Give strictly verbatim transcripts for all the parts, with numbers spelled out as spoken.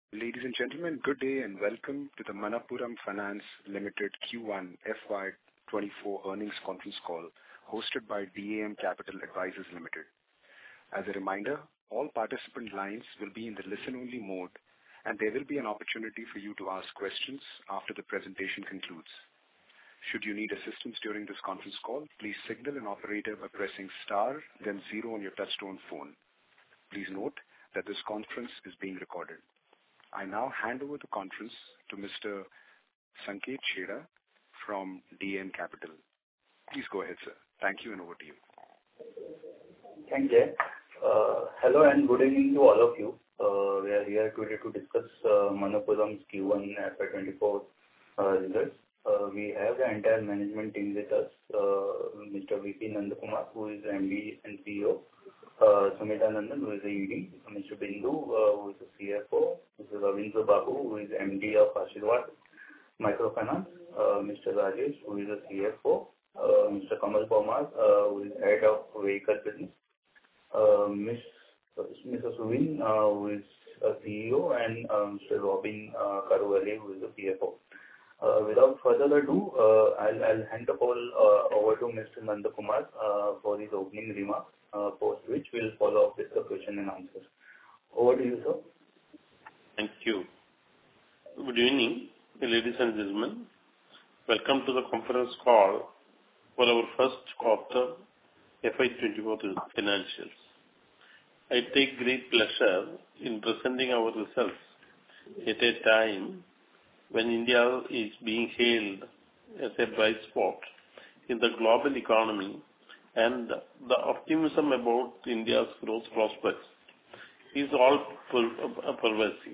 Ladies and gentlemen, good day and welcome to the Manappuram Finance Limited Q one F Y twenty-four earnings conference call hosted by D A M Capital Advisors Limited. As a reminder, all participant lines will be in the listen-only mode, and there will be an opportunity for you to ask questions after the presentation concludes. Should you need assistance during this conference call, please signal an operator by pressing star then zero on your touchtone phone. Please note that this conference is being recorded. I now hand over the conference to Mister Sanket Chheda from D A M Capital. Please go ahead, sir. Thank you, and over to you. Thank you. Uh, hello and good evening to all of you. Uh, we are here today to discuss uh, Manappuram's Q one F Y twenty-four uh, results. Uh, we have the entire management team with us, uh, Mister V P Nandakumar, who is M D and C E O, uh, Sumita Nandan, who is the E D, Mister Bindu, uh, who is the C F O, Mister Ravindra Babu, who is M D of Ashirwad Microfinance, uh, Mister Rajesh, who is the C F O, uh, Mister Kamal Pomar, uh, who is Head of Vehicle Business, uh, Miss Mister Suvin, uh, who is a C E O, and uh, Mister Robin uh, Karuvale, who is the C F O. Uh, without further ado, uh, I'll, I'll hand the call uh, over to Mister Nandakumar uh, for his opening remarks, uh, post which we'll follow up with the question and answers. Over to you, sir. Thank you. Good evening, ladies and gentlemen. Welcome to the conference call for our first quarter F Y twenty-four financials. I take great pleasure in presenting our results at a time when India is being hailed as a bright spot in the global economy, and the optimism about India's growth prospects is all pervasive.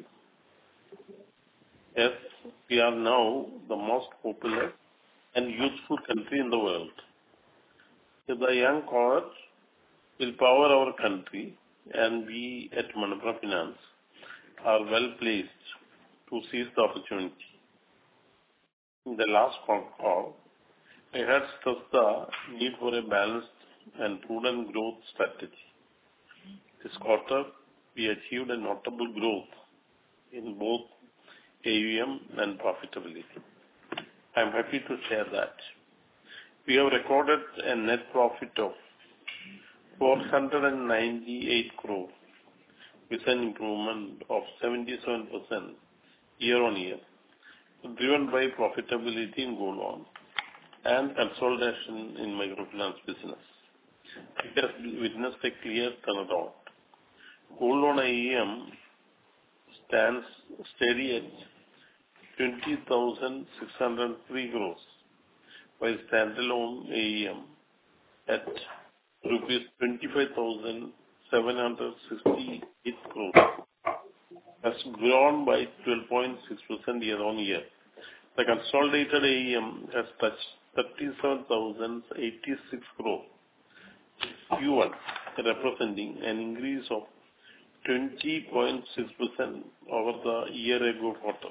Yes, we are now the most popular and youthful country in the world. The young cohort will power our country, and we at Manappuram Finance are well placed to seize the opportunity. In the last call, I had stressed the need for a balanced and prudent growth strategy. This quarter, we achieved a notable growth in both A U M and profitability. I am happy to share that. We have recorded a net profit of four hundred ninety-eight crore with an improvement of seventy-seven percent year on year, driven by profitability in gold loan and consolidation in microfinance business. It has witnessed a clear turnaround. Gold loan A U M stands steady at twenty thousand six hundred three crores, while standalone A U M at rupees twenty-five thousand seven hundred sixty-eight crores has grown by twelve point six percent year on year. The consolidated A U M has touched thirty-seven thousand eighty-six crores, Q one, representing an increase of twenty point six percent over the year ago quarter.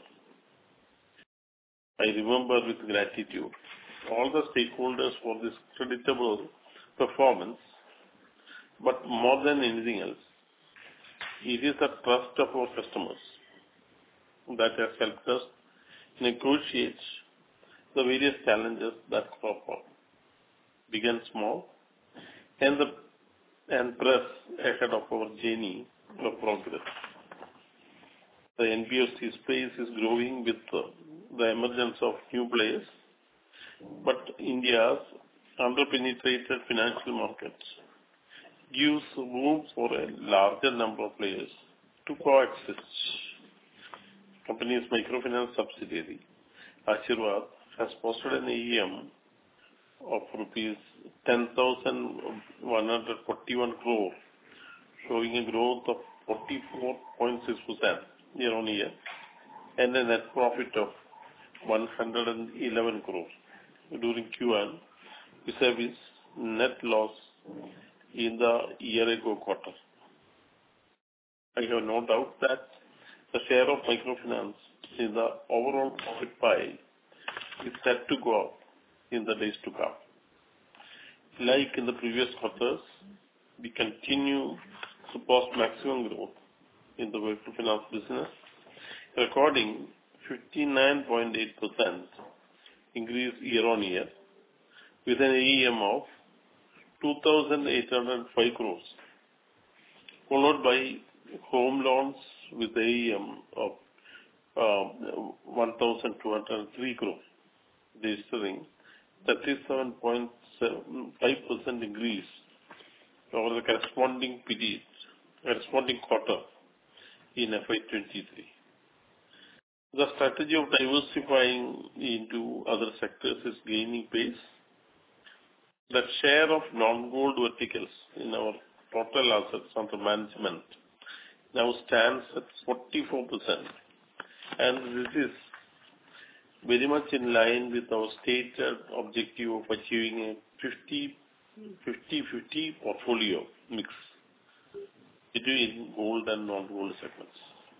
I remember with gratitude all the stakeholders for this creditable performance, but more than anything else, it is the trust of our customers that has helped us negotiate the various challenges that crop up, big and small, and the and press ahead of our journey of progress. The N B F C space is growing with the, the emergence of new players, but India's under-penetrated financial markets gives room for a larger number of players to coexist. Company's microfinance subsidiary, Ashirwad, has posted an A U M of rupees ten thousand one hundred forty-one crore, showing a growth of forty-four point six percent year on year, and a net profit of one hundred eleven crore during Q one, vis-a-vis net loss in the year ago quarter. I have no doubt that the share of microfinance in the overall profit pie is set to go up in the days to come. Like in the previous quarters, we continue to post maximum growth in the vehicle finance business recording fifty-nine point eight percent increase year-on-year with an A E M of two thousand eight hundred five crores, followed by home loans with A E M of uh, one thousand two hundred three crores, registering thirty-seven point five percent increase over the corresponding period, corresponding quarter in F Y twenty-three. The strategy of diversifying into other sectors is gaining pace. The share of non-gold verticals in our total assets under management now stands at forty-four percent, and this is very much in line with our stated objective of achieving a fifty fifty portfolio mix between gold and non-gold segments.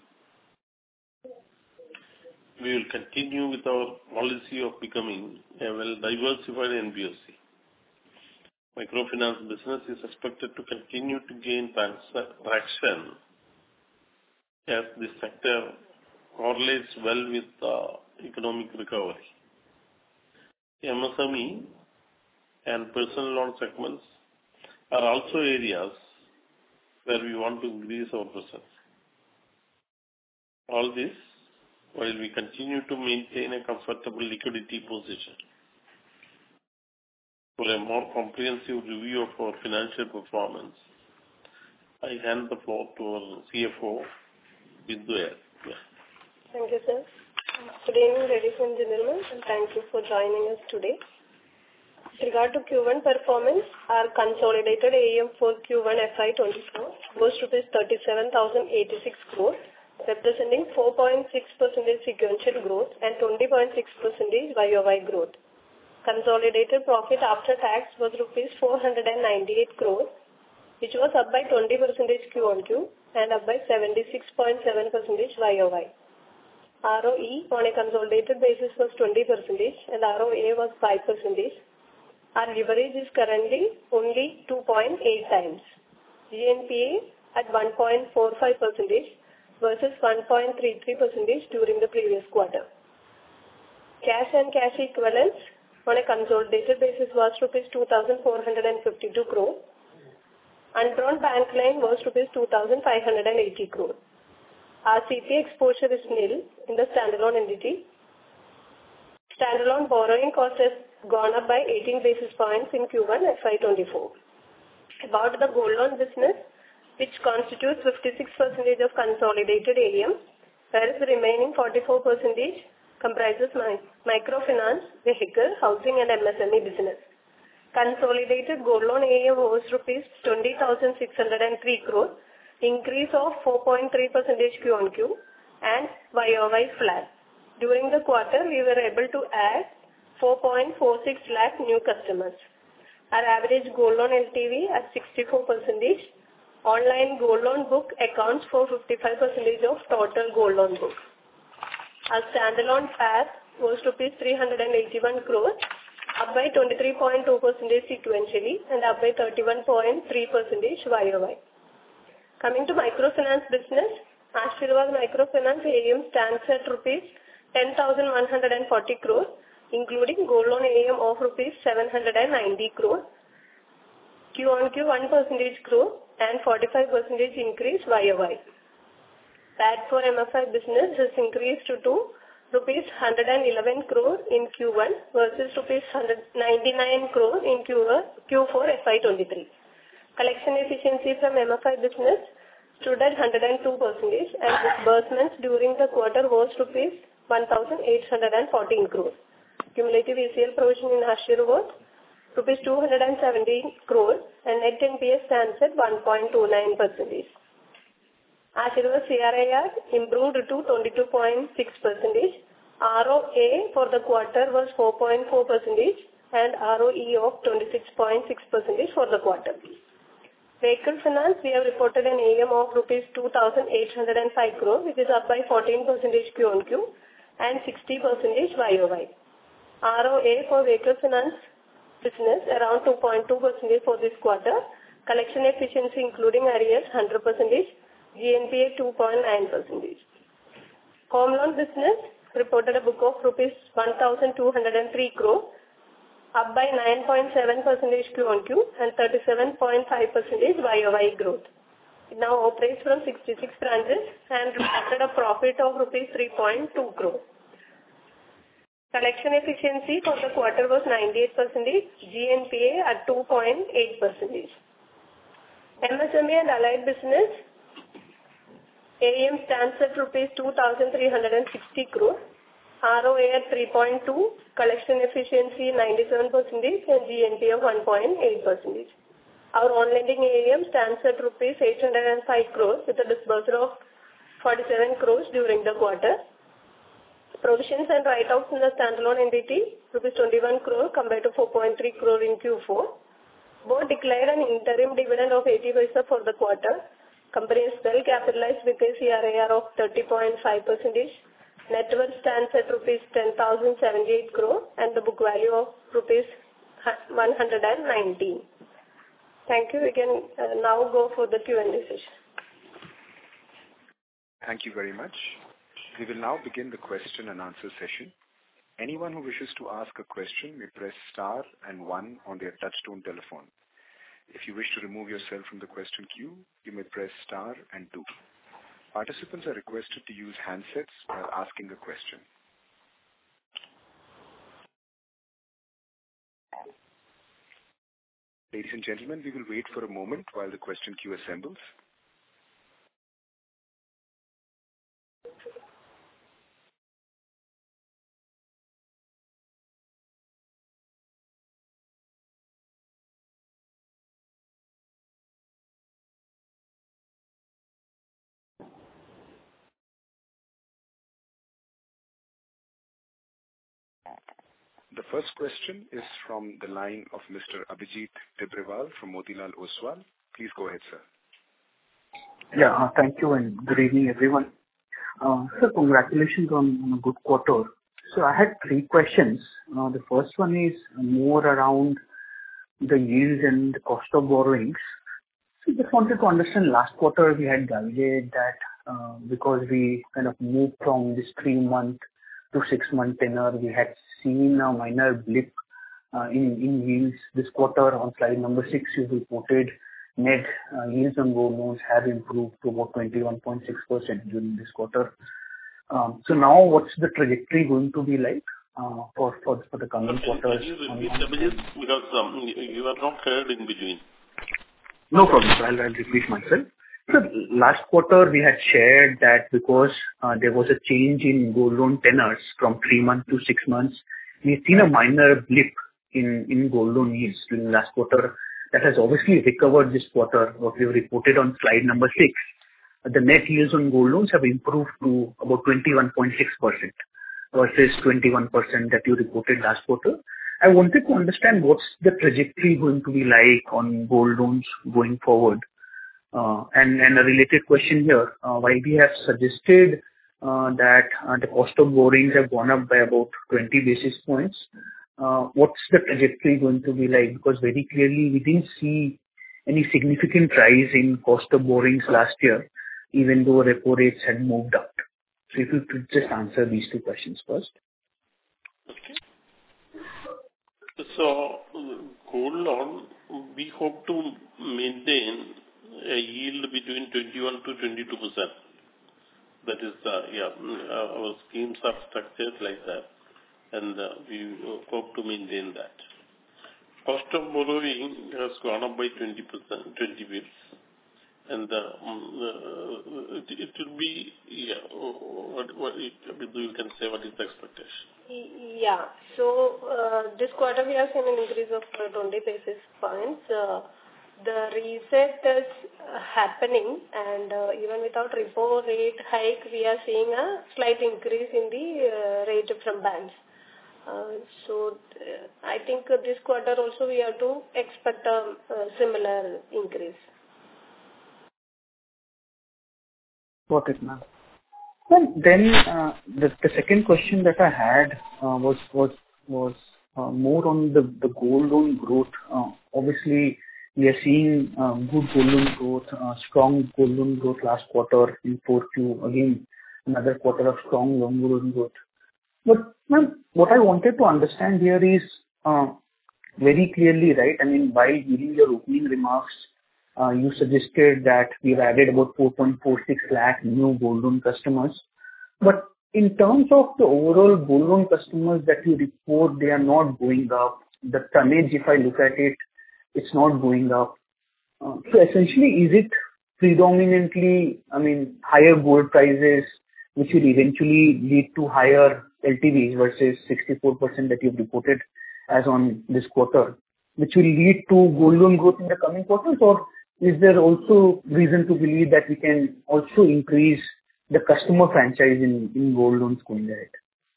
We will continue with our policy of becoming a well-diversified N B F C. Microfinance business is expected to continue to gain traction as this sector correlates well with the economic recovery. M S M E and personal loan segments are also areas where we want to increase our presence. All this while we continue to maintain a comfortable liquidity position. For a more comprehensive review of our financial performance, I hand the floor to our C F O, Bindu. Yeah. Thank you, sir. Good evening, ladies and gentlemen, and thank you for joining us today. With regard to Q one performance, our consolidated A E M for Q one F Y twenty-four was rupees thirty-seven thousand eighty-six crores, representing four point six percent sequential growth and twenty point six percent Y O Y growth. Consolidated profit after tax was rupees four hundred ninety-eight crores, which was up by twenty percent Q on Q and up by seventy-six point seven percent Y O Y. R O E on a consolidated basis was twenty percent and R O A was five percent. Our leverage is currently only two point eight times. G N P A at one point four five percent versus one point three three percent during the previous quarter. Cash and cash equivalents on a consolidated basis was rupees two thousand four hundred fifty-two crore. Undrawn bank line was rupees two thousand five hundred eighty crore. Our C P exposure is nil in the standalone entity. Standalone borrowing cost has gone up by eighteen basis points in Q one F Y twenty-four. About the gold loan business, which constitutes fifty-six percent of consolidated A E M, whereas the remaining forty-four percent comprises my microfinance, vehicle, housing and M S M E business. Consolidated gold loan A E M was rupees twenty thousand six hundred three crore, increase of four point three percent Q on Q and Y O Y flat. During the quarter, we were able to add four point four six lakh new customers. Our average gold loan L T V at sixty-four percent. Online gold loan book accounts for fifty-five percent of total gold loan book. Our standalone P A T was rupees three hundred eighty-one crores, up by twenty-three point two percent sequentially and up by thirty-one point three percent Y O Y. Coming to microfinance business, Ashirvad Microfinance A E M stands at rupees ten thousand one hundred forty crores, including gold loan A E M of rupees seven hundred ninety crores, Q on Q one percent growth and forty-five percent increase Y O Y. P A T for M F I business has increased to rupees one hundred eleven crore in Q one versus rupees one hundred ninety-nine crore in Q four F Y twenty-three. Collection efficiency from M F I business stood at one hundred two percent and disbursements during the quarter was rupees one thousand eight hundred fourteen crore. Cumulative E C L provision in Ashirvad rupees two hundred seventeen crore and net N P A stands at one point two nine percent. Ashirvad C R I R improved to twenty-two point six percent. R O A for the quarter was four point four percent and R O E of twenty-six point six percent for the quarter. Vehicle finance, we have reported an A E M of rupees two thousand eight hundred five crore, which is up by fourteen percent Q on Q and sixty percent Y O Y. R O A for vehicle finance business around two point two percent for this quarter. Collection efficiency including arrears one hundred percent. G N P A two point nine percent. Home loan business reported a book of rupees one thousand two hundred three crore, up by nine point seven percent Q on Q and thirty-seven point five percent Y O Y growth. It now operates from sixty-six branches and reported a profit of rupees three point two crore. Collection efficiency for the quarter was ninety-eight percent, G N P A at two point eight percent. M S M E and allied business A U M stands at rupees two thousand three hundred sixty crore, R O A at three point two, collection efficiency ninety-seven percent and G N P A of one point eight percent. Our on-lending A U M stands at rupees eight hundred five crores with a disbursal of forty-seven crores during the quarter. Provisions and write-offs in the standalone entity, rupees twenty-one crore compared to four point three crore in Q four. Board declared an interim dividend of eighty paisa for the quarter. Company is well capitalized with a C R A R of thirty point five percent. Net worth stands at rupees ten thousand seventy-eight crore and the book value of rupees one hundred nineteen. Thank you. We can uh, now go for the Q and A session. Thank you very much. We will now begin the question and answer session. Anyone who wishes to ask a question may press star and one on their touchtone telephone. If you wish to remove yourself from the question queue, you may press star and two. Participants are requested to use handsets while asking a question. Ladies and gentlemen, we will wait for a moment while the question queue assembles. The first question is from the line of Mister Abhijit Tibrewal from Motilal Oswal. Please go ahead, sir. Yeah, uh, thank you and good evening, everyone. Uh, sir, congratulations on, on a good quarter. So I had three questions. Uh, the first one is more around the yields and the cost of borrowings. So just wanted to understand, last quarter we had guided that uh, because we kind of moved from this three-month to six-month tenor, we had seen a minor blip uh, in, in yields. This quarter on slide number six, you reported net uh, yields on gold loans have improved to about twenty-one point six percent during this quarter. Um, so now what's the trajectory going to be like uh, for, for, for the coming quarters? Can you repeat, Abhijit, because um, you are not heard in between. No problem, sir. I'll, I'll repeat myself. So last quarter we had shared that because uh, there was a change in gold loan tenors from three months to six months, we've seen a minor blip in, in gold loan yields during last quarter. That has obviously recovered this quarter, what we've reported on slide number six. The net yields on gold loans have improved to about twenty-one point six percent versus twenty-one percent that you reported last quarter. I wanted to understand what's the trajectory going to be like on gold loans going forward. Uh, and, and a related question here, uh, while we have suggested uh, that uh, the cost of borrowings have gone up by about twenty basis points, uh, what's the trajectory going to be like? Because very clearly we didn't see any significant rise in cost of borrowings last year, even though repo rates had moved up. So if you could just answer these two questions first. Okay. So, gold loan, we hope to maintain a yield between twenty-one to twenty-two percent. That is, uh, yeah, uh, our schemes are structured like that, and uh, we hope to maintain that. Cost of borrowing has gone up by twenty percent, twenty bits, and uh, uh, it, it will be, yeah, what, what it, you can say what is the expectation? Yeah, so uh, this quarter we have seen an increase of twenty basis points. Uh, The reset is uh, happening, and uh, even without repo rate hike, we are seeing a slight increase in the uh, rate from banks. Uh, so uh, I think uh, this quarter also we have to expect a, a similar increase. Got it, ma'am. Well, then uh, the, the second question that I had uh, was was was uh, more on the, the gold loan growth. Uh, obviously, we are seeing um, good gold loan growth, uh, strong gold loan growth last quarter in four Q. Again, another quarter of strong loan growth. But ma'am, what I wanted to understand here is uh, very clearly, right? I mean, while giving your opening remarks, uh, you suggested that we've added about four point four six lakh new gold loan customers. But in terms of the overall gold loan customers that you report, they are not going up. The tonnage, if I look at it, it's not going up. Uh, so essentially, is it predominantly, I mean, higher gold prices, which will eventually lead to higher L T Vs versus sixty-four percent that you've reported as on this quarter, which will lead to gold loan growth in the coming quarters? Or is there also reason to believe that we can also increase the customer franchise in, in gold loans going ahead?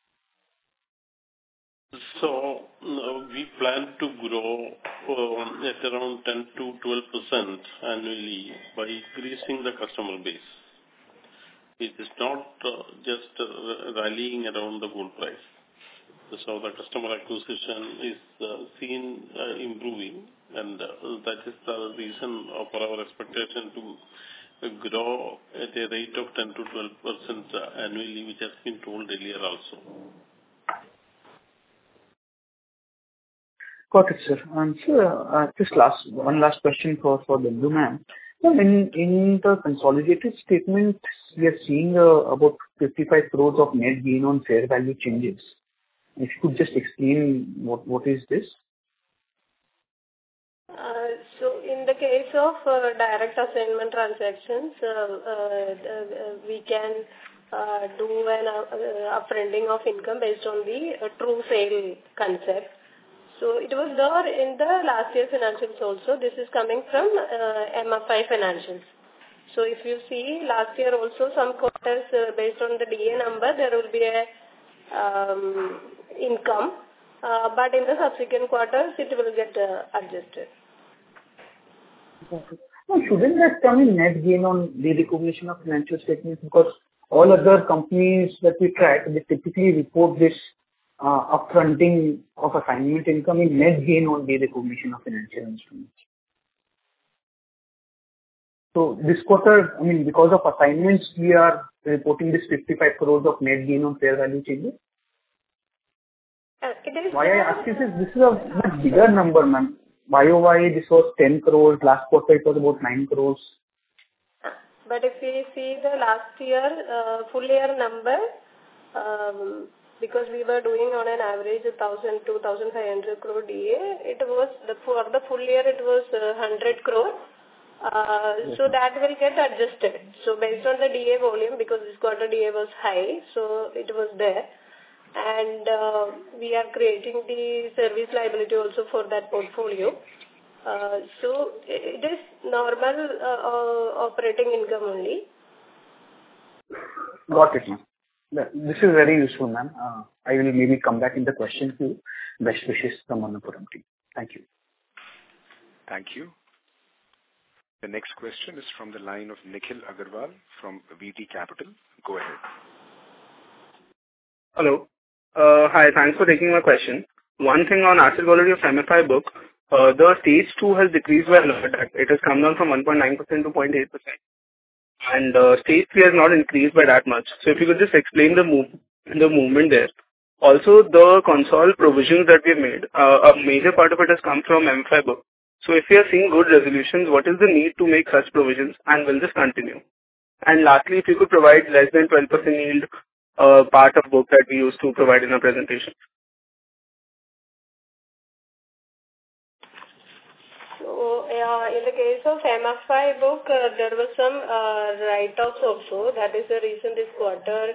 So uh, we plan to grow um, at around ten to twelve percent annually by increasing the customer base. It is not uh, just uh, rallying around the gold price. So the customer acquisition is uh, seen uh, improving, and uh, that is the reason for our expectation to grow at a rate of ten to twelve percent annually, which has been told earlier also. Got it, sir. And sir, uh, just last one last question for for Bindu ma'am. So in in the consolidated statement, we are seeing uh, about fifty-five crores of net gain on fair value changes. If you could just explain what what is this? Uh, so in the case of uh, direct assignment transactions, uh, uh, uh, we can uh, do an uh, upfronting of income based on the uh, true sale concept. So it was there in the last year financials also. This is coming from uh, M F I financials. So if you see last year also some quarters uh, based on the D A number, there will be a um, income, uh, but in the subsequent quarters it will get uh, adjusted. No, shouldn't that come in net gain on the recognition of financial statements? Because all other companies that we track, they typically report this uh, upfronting of assignment income in net gain on the recognition of financial instruments. So this quarter, I mean, because of assignments, we are reporting this fifty-five crores of net gain on fair value changes. Uh, it is Why I ask you this, this is a much bigger number, ma'am. Y O Y, this was ten crores. Last quarter, it was about nine crores. But if we see the last year uh, full year number, um, because we were doing on an average one thousand to one thousand five hundred crore D A, it was the for the full year it was uh, one hundred crore. Uh, yes. So that will get adjusted. So based on the D A volume, because this quarter D A was high, so it was there. And uh, we are creating the service liability also for that portfolio. Uh, so it is normal uh, uh, operating income only. Got it, ma'am. This is very useful, ma'am. Uh, I will maybe come back in the question queue. Best wishes from Manappuram team. Thank you. Thank you. The next question is from the line of Nikhil Agarwal from V T Capital. Go ahead. Hello. Uh, hi, thanks for taking my question. One thing on asset quality of M F I book, uh, the stage two has decreased by a lot. It has come down from one point nine percent to zero point eight percent. And uh, stage three has not increased by that much. So if you could just explain the move, the movement there. Also, the console provisions that we have made, uh, a major part of it has come from M F I book. So if we are seeing good resolutions, what is the need to make such provisions, and will this continue? And lastly, if you could provide less than twelve percent yield uh, part of book that we used to provide in our presentation. So uh, in the case of M F I book, uh, there was some uh, write-offs also. That is the reason this quarter,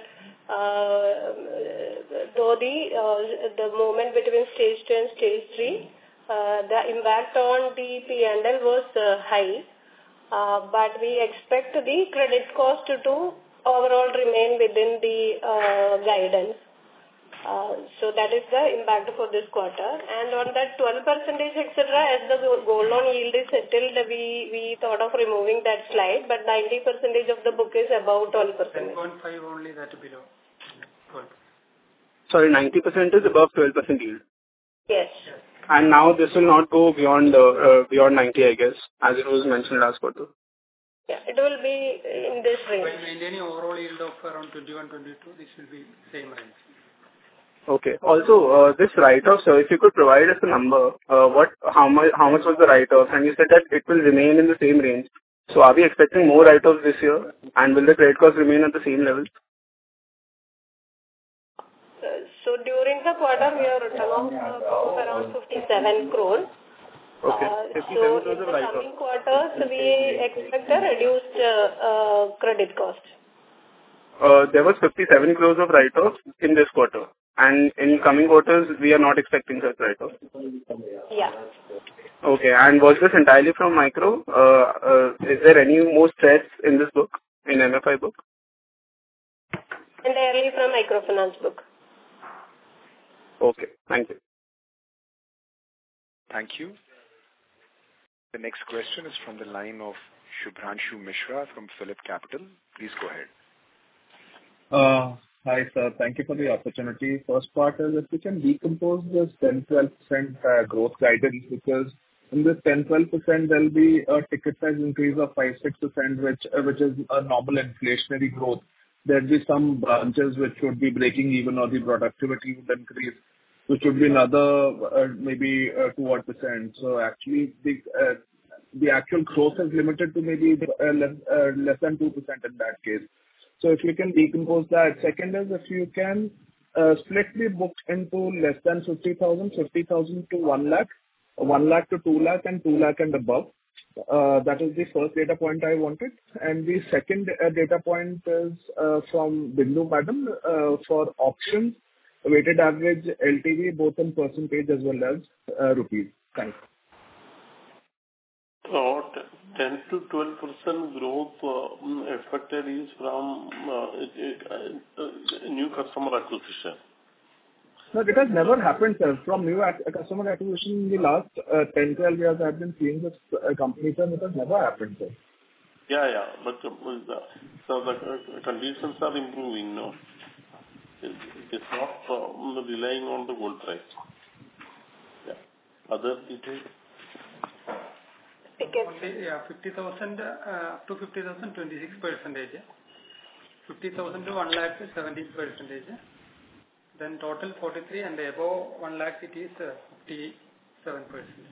uh, though the uh, the movement between stage two and stage three, uh, the impact on the P and L was uh, high. Uh, but we expect the credit cost to, to overall remain within the uh, guidance. Uh, so that is the impact for this quarter. And on that twelve percentage, et cetera, as the gold loan yield is settled, we, we thought of removing that slide, but ninety percentage of the book is above twelve percent. ten point five only, that below twelve. Sorry, ninety percent is above twelve percent yield. Yes. And now this will not go beyond uh, uh, beyond ninety, I guess, as it was mentioned last quarter. Yeah, it will be in this range. While maintaining overall yield of around twenty-one, twenty-two, this will be same range. Okay. Also, uh, this write-off, sir, if you could provide us a number, uh, what, how much, how much was the write-off? And you said that it will remain in the same range. So are we expecting more write-offs this year? And will the credit cost remain at the same level? Uh, so during the quarter, we have written off uh, around fifty-seven crores. Okay. Uh, so in the coming quarters, we expect a reduced uh, uh, credit cost. Uh, there was fifty-seven crores of write-off in this quarter. And in coming quarters, we are not expecting such write-off. Yeah. Okay. And was this entirely from micro? Uh, uh, is there any more stress in this book, in M F I book? Entirely from microfinance book. Okay. Thank you. Thank you. The next question is from the line of Shubhranshu Mishra from Phillip Capital. Please go ahead. Uh, Hi, sir. Thank you for the opportunity. First part is if you can decompose this ten to twelve percent uh, growth guidance, because in this ten to twelve percent, there'll be a ticket size increase of five to six percent, which uh, which is a normal inflationary growth. There'll be some branches which would be breaking even, or the productivity would increase, which would be another uh, maybe uh, two odd percent. So actually, the uh, the actual growth is limited to maybe uh, less uh, less than two percent in that case. So if you can decompose that. Second is if you can uh, split the book into less than fifty thousand, fifty thousand to one lakh, one lakh to two lakh, and two lakh and above. Uh, that is the first data point I wanted. And the second uh, data point is uh, from Bindu Madam uh, for options, weighted average L T V, both in percentage as well as uh, rupees. Thanks. So ten to twelve percent growth uh, expected is from uh, it, it, uh, new customer acquisition. No, it has never happened, sir. From new ac- customer acquisition in the last uh, ten, twelve years, I've been seeing this uh, company, sir. It has never happened, sir. Yeah, yeah. But uh, the, so the uh, conditions are improving now. It, it's not uh, relying on the gold price. Yeah. Other details? Only, yeah, fifty thousand uh, up to fifty thousand, twenty-six percentage. fifty thousand to one lakh, seventeen percentage. Then total forty-three, and above one lakh it is uh, fifty-seven percent.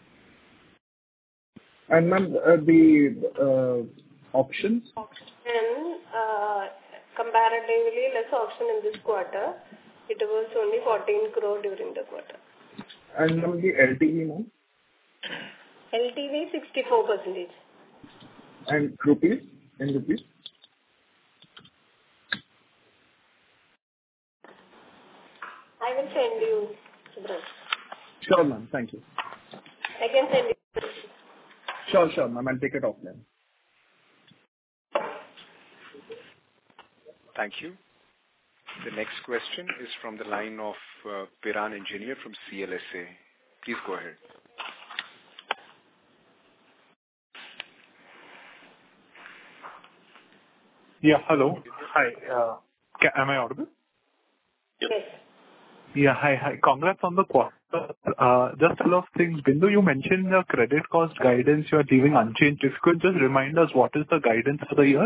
And ma'am, uh, the uh, options? Option, uh, comparatively less option in this quarter. It was only fourteen crore during the quarter. And ma'am, the L T V, ma'am? L T V sixty-four percent. And rupees? In rupees? I will send you, Subhash. Sure, ma'am. Thank you. I can send you. Sure, sure, ma'am. I'll take it offline. Thank you. The next question is from the line of uh, Piran Engineer from C L S A. Please go ahead. Yeah, hello. Hi. Uh, ca- am I audible? Yes. Yeah, hi, hi. Congrats on the quarter. Uh, just a couple of things. Bindu, you mentioned the credit cost guidance you are leaving unchanged. If you could just remind us what is the guidance for the year?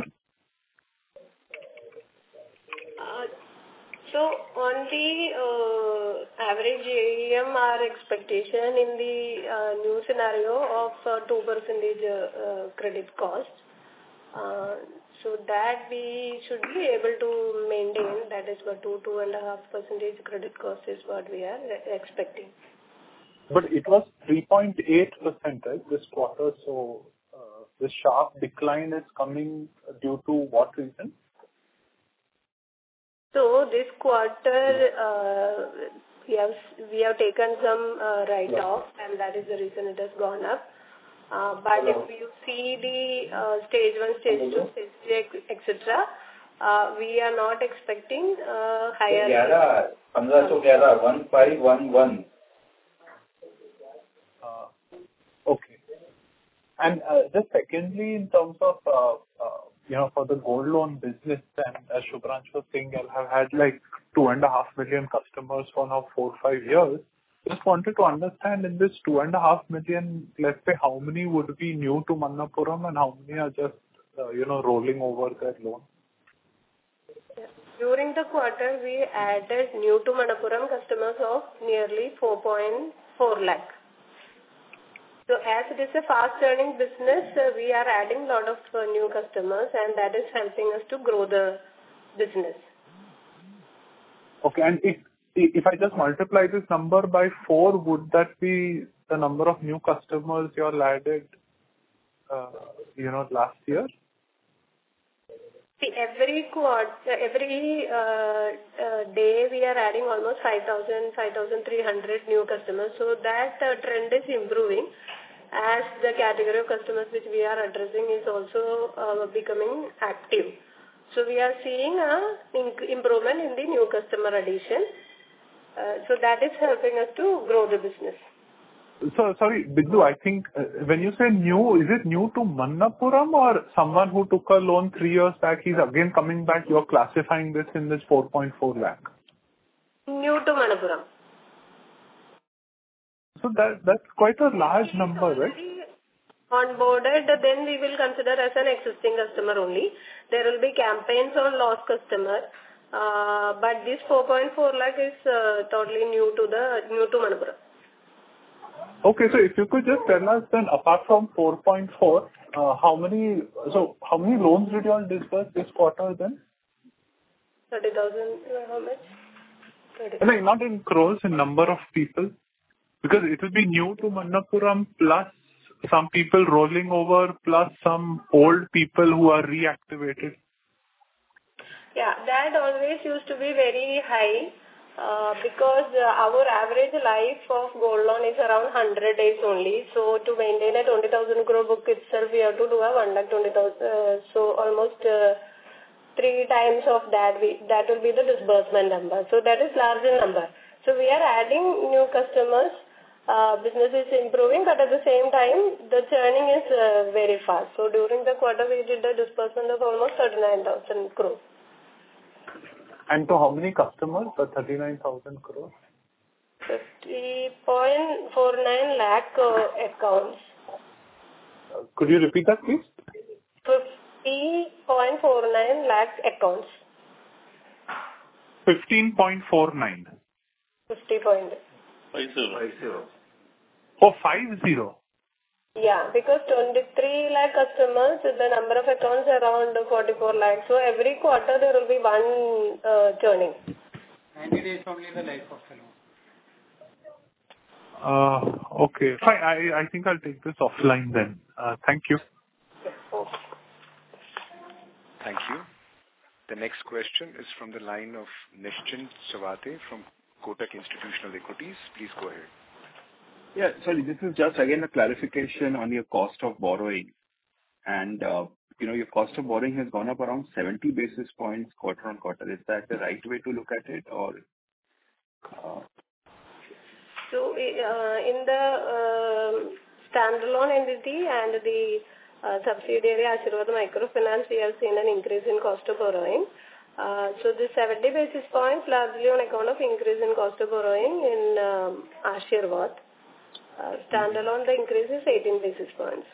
Uh, so on the uh, average A E M, our expectation in the uh, new scenario of uh, two percent uh, uh, credit cost. Uh, so that we should be able to maintain, that is what two, two and a half percentage credit cost is what we are expecting. But it was three point eight percent, right, this quarter. So uh, the sharp decline is coming due to what reason? So this quarter, uh, we have we have taken some uh, write-off, and that is the reason it has gone up. Uh, but if you see the uh, stage one, stage two, stage three, et cetera, uh, we are not expecting uh, higher. one five one one. Uh, okay. And uh, just secondly, in terms of uh, uh, you know, for the gold loan business, and as Shubhranshu was saying, I'll have had like two and a half million customers for now four or five years. Just wanted to understand in this two and a half million, let's say how many would be new to Manappuram and how many are just uh, you know, rolling over their loan? During the quarter, we added new to Manappuram customers of nearly four point four lakh. So as it is a fast turning business, uh, we are adding a lot of uh, new customers, and that is helping us to grow the business. Okay, and if if I just multiply this number by four, would that be the number of new customers you all added, uh, you know, last year? See, every quarter, every uh, uh, day we are adding almost five thousand, five thousand three hundred new customers. So that uh, trend is improving as the category of customers which we are addressing is also uh, becoming active. So we are seeing a improvement in the new customer addition. Uh, so that is helping us to grow the business. So, sorry, Biddu, I think uh, when you say new, is it new to Manappuram or someone who took a loan three years back, he's again coming back, you're classifying this in this four point four lakh? New to Manappuram. So that that's quite a large number, right? Onboarded, then we will consider as an existing customer only. There will be campaigns on lost customer, uh, but this four point four lakh is uh, totally new to the new to Manappuram. Okay, so if you could just tell us then, apart from four point four, uh, how many, so how many loans did you all disburse this quarter then? thirty thousand, uh, how much? thirty. No, not in crores, in number of people. Because it will be new to Manappuram plus some people rolling over plus some old people who are reactivated. Yeah, that always used to be very high. Uh, because uh, our average life of gold loan is around one hundred days only. So to maintain a twenty thousand crore book itself, we have to do a one lakh twenty thousand. Uh, so almost uh, three times of that, we, that will be the disbursement number. So that is larger number. So we are adding new customers. Uh, business is improving, but at the same time, the churning is uh, very fast. So during the quarter, we did a disbursement of almost thirty-nine thousand crore. And to how many customers, the thirty-nine thousand crore? fifty point four nine lakh uh, accounts. Uh, could you repeat that, please? fifty point four nine lakh accounts. fifteen point four nine. fifty point. Five zero. Five zero. Oh, five zero. Yeah, because twenty-three lakh customers, the number of accounts around forty-four lakh. So every quarter there will be one uh, churning. ninety days only the life of the loan. Uh, okay. Fine. I, I think I'll take this offline then. Uh, thank you. Okay. Thank you. The next question is from the line of Nischint Chawathe from Kotak Institutional Equities. Please go ahead. Yeah, sorry, this is just again a clarification on your cost of borrowing. And, uh, you know, your cost of borrowing has gone up around seventy basis points quarter on quarter. Is that the right way to look at it, or? Uh... So, uh, in the uh, standalone entity and the uh, subsidiary Ashirvad Microfinance, we have seen an increase in cost of borrowing. Uh, so, the seventy basis points largely on account of increase in cost of borrowing in um, Ashirvad. Uh, standalone, the increase is eighteen basis points.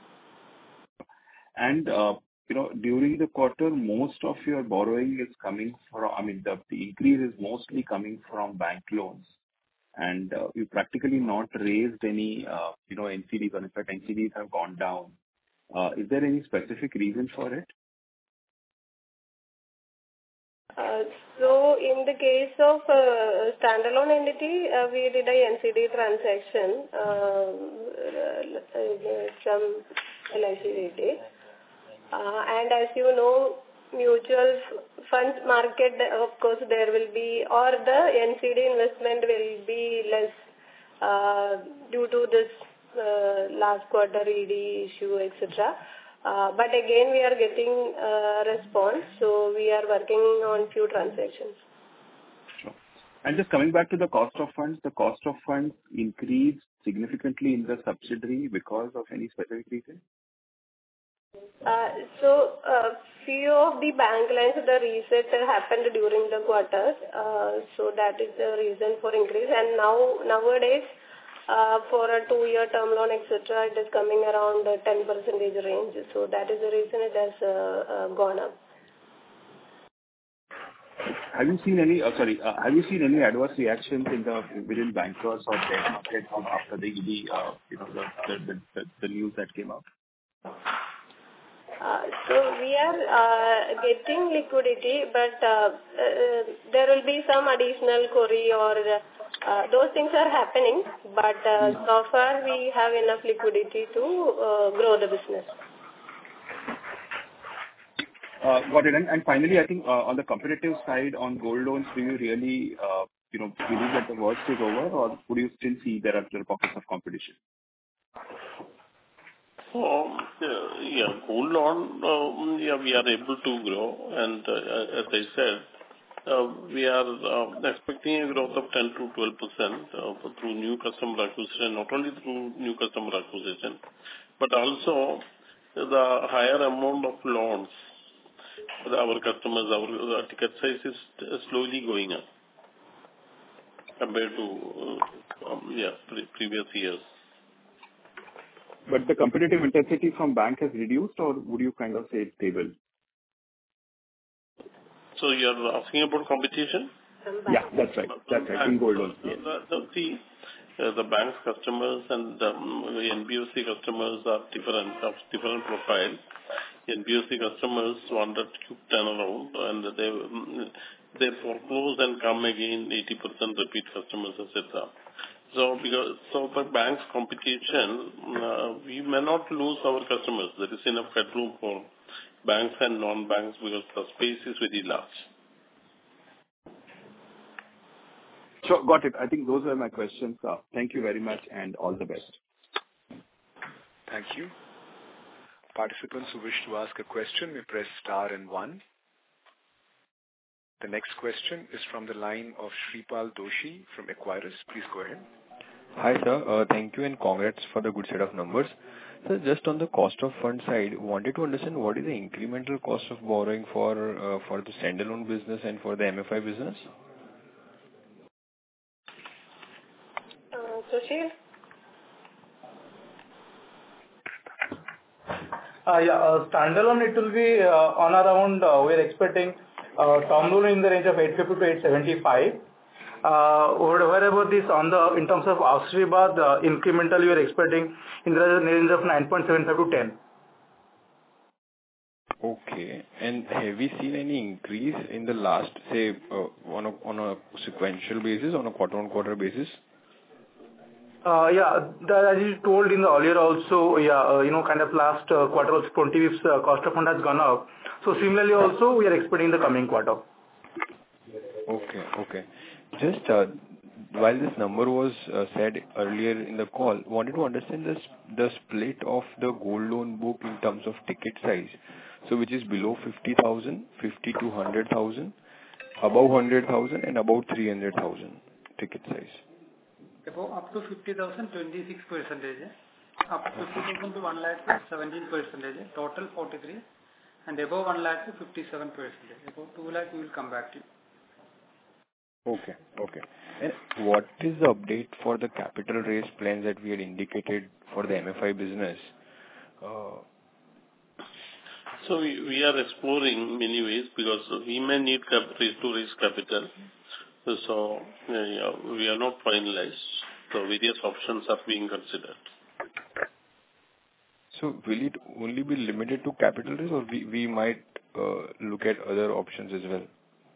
And, uh, you know, during the quarter, most of your borrowing is coming from, I mean, the, the increase is mostly coming from bank loans. And uh, you practically not raised any, uh, you know, N C Ds, or in fact, N C Ds have gone down. Uh, is there any specific reason for it? Uh, so, in the case of uh, standalone entity, uh, we did a N C D transaction, uh, uh, some L I C D T. Uh, and as you know, mutual funds market, of course, there will be, or the N C D investment will be less uh, due to this uh, last quarter E D issue, et cetera. Uh, but again, we are getting a response, so we are working on few transactions. Sure. And just coming back to the cost of funds, the cost of funds increased significantly in the subsidiary because of any specific reason? Uh, so, uh, few of the bank lines, the reset happened during the quarter, uh, so that is the reason for increase. And now, nowadays, uh, for a two-year term loan, et cetera, it is coming around uh, ten percentage range. So that is the reason it has uh, uh, gone up. Have you seen any, uh, sorry, uh, have you seen any adverse reactions in the within bankers or debt market after the E D, uh, you know, the, the, the, the news that came out? Uh, so we are uh, getting liquidity, but uh, uh, there will be some additional query or uh, those things are happening. But uh, so far we have enough liquidity to uh, grow the business. Uh, got it. And, and finally, I think uh, on the competitive side, on gold loans, do you really, uh, you know, believe that the worst is over, or would you still see there are still pockets of competition? So, yeah, yeah, gold loan, um, yeah, we are able to grow, and uh, as I said, uh, we are uh, expecting a growth of ten to twelve percent uh, through new customer acquisition, not only through new customer acquisition, but also the higher amount of loans for our customers. Our ticket size is slowly going up compared to uh, um, yeah pre- previous years. But the competitive intensity from bank has reduced, or would you kind of say it's stable? So you're asking about competition? Yeah, that's right. That's right. In gold loans. Yes. The, the, see, uh, the bank's customers and um, the N B O C customers are different, of different profile. N B O C customers wanted to turn around, and they they foreclose and come again, eighty percent repeat customers, et cetera. So, because so the bank's competition, uh, we may not lose our customers. There is enough headroom for banks and non-banks because the space is very large. Sure, got it. I think those were my questions. Uh, thank you very much, and all the best. Thank you. Participants who wish to ask a question may press star and one. The next question is from the line of Shripal Doshi from Equirus. Please go ahead. Hi, sir. Uh, thank you and congrats for the good set of numbers. Sir, just on the cost of fund side, wanted to understand what is the incremental cost of borrowing for uh, for the standalone business and for the M F I business? Uh, Sushil? Uh, yeah, uh, standalone it will be uh, on around, uh, we are expecting uh, term loan in the range of eight fifty to eight seventy-five. Uh, wherever this on the, in terms of Asirvad, uh, incremental you are expecting in the range of nine point seven five to ten. Okay. And have we seen any increase in the last, say, uh, on a on a sequential basis, on a quarter-on-quarter basis? Uh, yeah, the, as you told in the earlier also, yeah, uh, you know, kind of last uh, quarter also twenty bips uh, cost of fund has gone up. So similarly also we are expecting the coming quarter. Okay, okay. Just uh, while this number was uh, said earlier in the call, wanted to understand this, the split of the gold loan book in terms of ticket size. So which is below fifty thousand, fifty to one hundred thousand, above one hundred thousand and above three hundred thousand ticket size. Above up to fifty thousand, twenty-six percentage. Up to fifty thousand to one lakh, seventeen percentage. Total forty-three. And above one lakh, fifty-seven percentage. Above two lakh, we will come back to you. Okay, okay. And what is the update for the capital raise plans that we had indicated for the M F I business? Uh, so we, we are exploring many ways because we may need capital to raise capital. So uh, yeah, we are not finalized. So various options are being considered. So will it only be limited to capital raise, or we, we might uh, look at other options as well?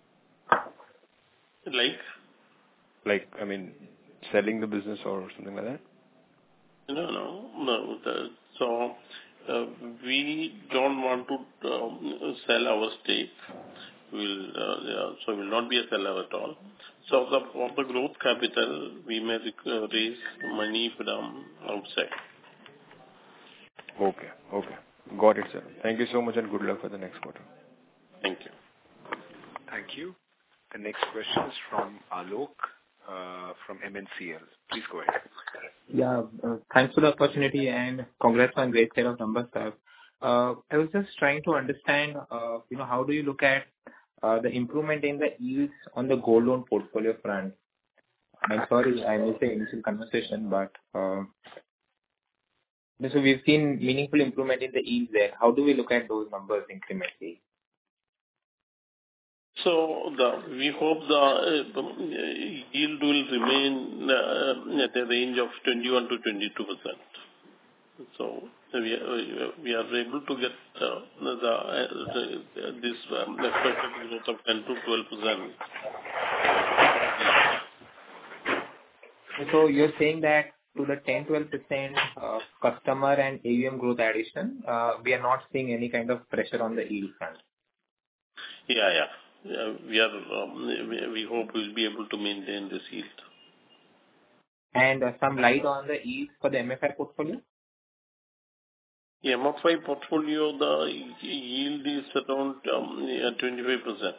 Like? Like, I mean, selling the business or something like that? No, no, no. The, so uh, we don't want to um, sell our stake. We'll, uh, yeah, so will not be a seller at all. So the, for the growth capital, we may uh, raise money from outside. Okay, okay. Got it, sir. Thank you so much and good luck for the next quarter. Thank you. Thank you. The next question is from Alok uh, from M N C L. Please go ahead. Yeah, uh, thanks for the opportunity and congrats on great set of numbers, sir. Uh, I was just trying to understand, uh, you know, how do you look at uh, the improvement in the yields on the gold loan portfolio front? I'm sorry, I missed the initial conversation, but uh, so we've seen meaningful improvement in the yield there. How do we look at those numbers incrementally? So the we hope the uh, yield will remain uh, at a range of twenty-one to twenty-two percent. So we are, we are able to get uh, the, uh, the this um, expected growth of ten to twelve percent. So you're saying that to the ten to twelve percent uh, customer and A U M growth addition, uh, we are not seeing any kind of pressure on the yield front. Yeah, yeah. Yeah, we are. Um, we, we hope we'll be able to maintain this yield. And uh, some light on the yield for the M F I portfolio? The M F I portfolio, the yield is around um, yeah, twenty-five percent.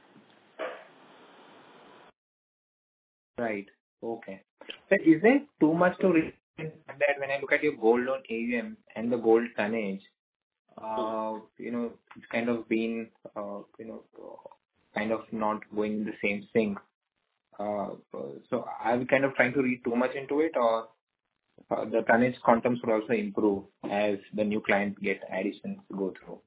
Right. Okay. But is there too much to read that when I look at your gold loan A U M and the gold tonnage, uh, you know, it's kind of been, uh, you know, kind of not going in the same sync. Uh, so are we kind of trying to read too much into it, or uh, the tonnage quantums would also improve as the new clients get additions go through?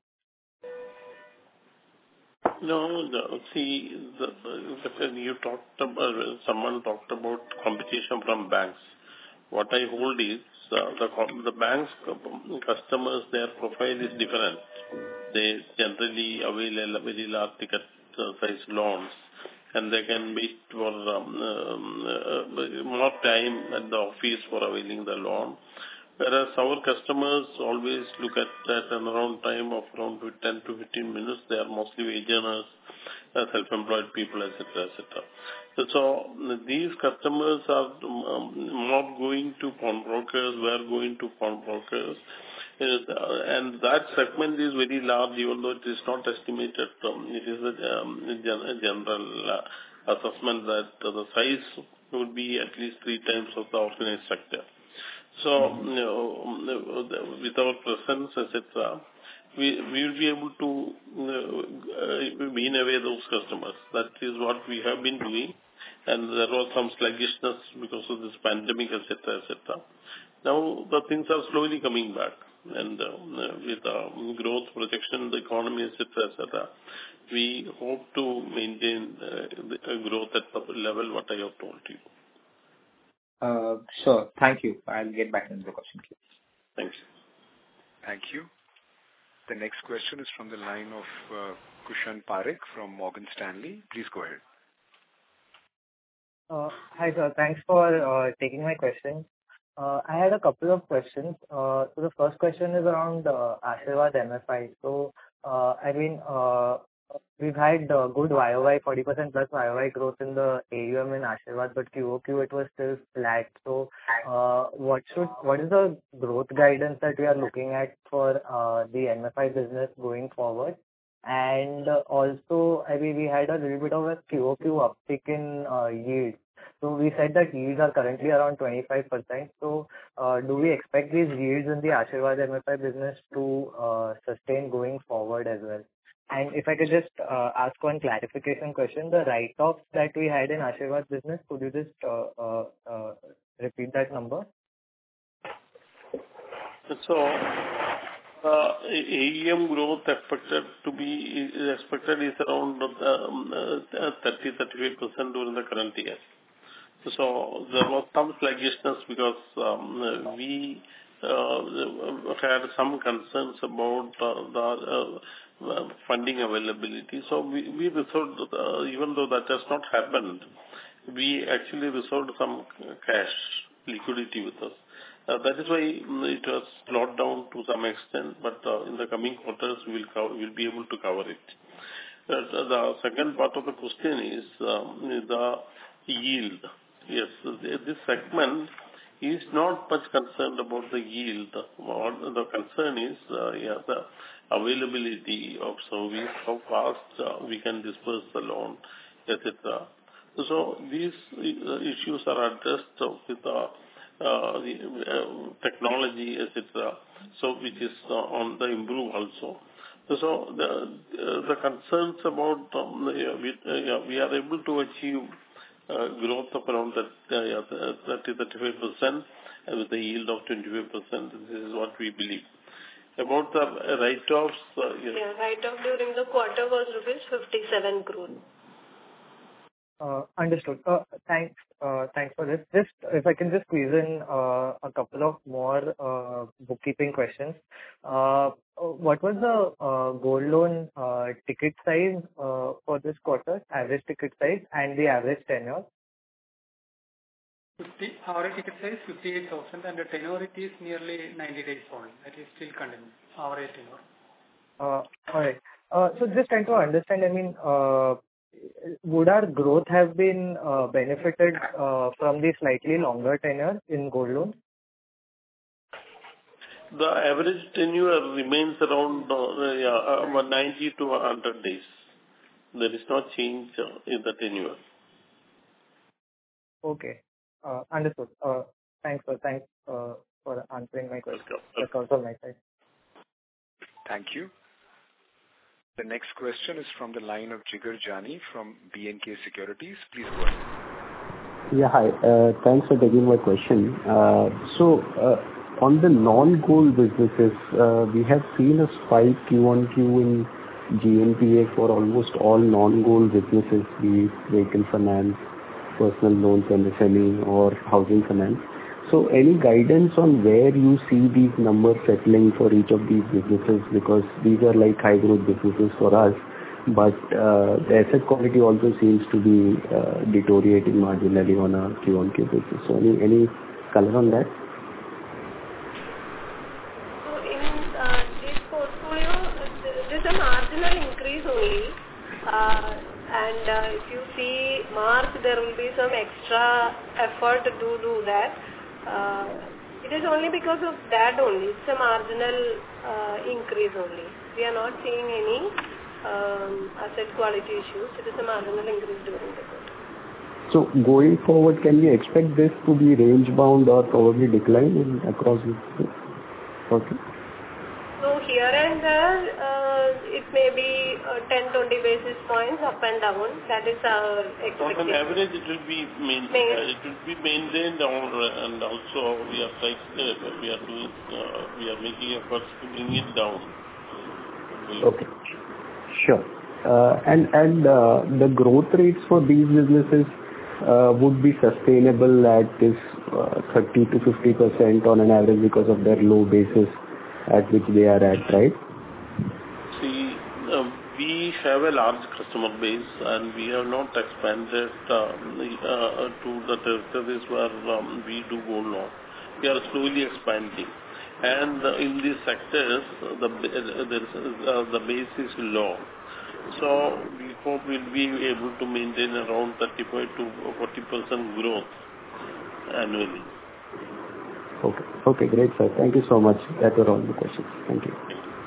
No, no. See, the, the, you talked about, someone talked about competition from banks. What I hold is uh, the the banks customers, their profile is different. They generally avail a very large ticket uh, size loans, and they can wait for um, um, uh, more time at the office for availing the loan. Whereas our customers always look at that and around time of around ten to fifteen minutes. They are mostly wage earners, uh, self-employed people, et cetera, et cetera. So, so these customers are um, not going to pawnbrokers. We are going to pawnbrokers, uh, and that segment is very large. Even though it is not estimated, um, it is a, um, a general uh, assessment that uh, the size would be at least three times of the organized sector. So, mm-hmm. you know, with our presence, et cetera, we we will be able to uh, wean away those customers. That is what we have been doing, and there was some sluggishness because of this pandemic, et cetera, et cetera. Now the things are slowly coming back, and uh, with uh, growth projection, the economy, et cetera, et cetera, we hope to maintain uh, the growth at the level what I have told you. Uh, sure. Thank you. I'll get back into the question, please. Thank you. Thank you. The next question is from the line of uh, Kushan Parekh from Morgan Stanley. Please go ahead. Uh, hi, sir. Thanks for uh, taking my question. Uh, I had a couple of questions. Uh, so the first question is around uh, Asirvad M F I. So, uh, I mean, uh, we've had uh, good Y O Y, forty percent plus Y O Y growth in the A U M in Asirvad, but Q O Q it was still flat. So, uh, what should, what is the growth guidance that we are looking at for uh, the M F I business going forward? And uh, also, I mean, we had a little bit of a Q O Q uptick in uh, yield. So we said that yields are currently around twenty-five percent. So uh, do we expect these yields in the Asirvad M F I business to uh, sustain going forward as well? And if I could just uh, ask one clarification question, the write-offs that we had in Asirvad business, could you just uh, uh, uh, repeat that number? So, uh, A U M growth expected to be expected is around um, uh, thirty to thirty-five percent during the current year. So there was some sluggishness because um, we uh, had some concerns about uh, the uh, funding availability. So we, we reserved, uh, even though that has not happened, we actually reserved some cash liquidity with us. Uh, that is why it was slowed down to some extent, but uh, in the coming quarters we will cover, we'll be able to cover it. Uh, the second part of the question is um, the yield. Yes, this segment is not much concerned about the yield. What the concern is uh, yeah, the availability of service, how fast uh, we can disperse the loan, et cetera. So these uh, issues are addressed with uh, uh, the uh, technology, et cetera. So which is uh, on the improve also. So the uh, the concerns about um, we, uh, we are able to achieve uh, growth of around thirty to thirty-five percent with a yield of twenty-five percent. This is what we believe. About the write-offs, uh, yes. Yeah, write-off during the quarter was rupees fifty-seven crore. Uh, Understood. Uh, Thanks uh, Thanks for this. Just if I can just squeeze in uh, a couple of more uh, bookkeeping questions. Uh, What was the uh, gold loan uh, ticket size uh, for this quarter, average ticket size and the average tenure? fifty, average ticket size fifty-eight thousand and the tenure it is nearly ninety days only. That is still continuing, average tenure. Uh, All right. Uh, So just trying to understand, I mean, uh, would our growth have been uh, benefited uh, from the slightly longer tenure in gold loan? The average tenure remains around uh, yeah, uh, ninety to one hundred days. There is no change uh, in the tenure. Okay. Uh, Understood. Uh, Thanks, sir. Thanks uh, for answering my question. That's all from my side. Thank you. The next question is from the line of Jigar Jani from B and K Securities. Please go ahead. Yeah, hi. Uh, Thanks for taking my question. Uh, So, uh, on the non-gold businesses, uh, we have seen a spike Q on Q in G N P A for almost all non-gold businesses, be it vehicle finance, personal loans, M S M E, or housing finance. So any guidance on where you see these numbers settling for each of these businesses? Because these are like high growth businesses for us, but uh, the asset quality also seems to be uh, deteriorating marginally on a Q on Q basis. So any, any color on that? So in uh, this portfolio, there is a marginal increase only. Uh, and uh, if you see March, there will be some extra effort to do that. Uh, it is only because of that only. It's a marginal uh, increase only. We are not seeing any um, asset quality issues. It is a marginal increase during the quarter. So going forward, can we expect this to be range bound or probably decline in across businesses? Okay. So here and there, uh, it may be uh, ten to twenty basis points up and down. That is our expectation. On average, it will be main, uh, it will be maintained, or, and also we are trying, uh, we are doing, uh, we are making efforts to bring it down. Okay, sure. Uh, and and uh, the growth rates for these businesses uh, would be sustainable at this uh, thirty to fifty percent on an average because of their low basis at which they are at, right? See, uh, we have a large customer base and we have not expanded uh, uh, to the territories where um, we do gold loan. We are slowly expanding. And uh, in these sectors, the, uh, there is, uh, the base is low. So we hope we'll be able to maintain around thirty-five to forty percent growth annually. Okay. Okay, great, sir. Thank you so much. That were all the questions. Thank you.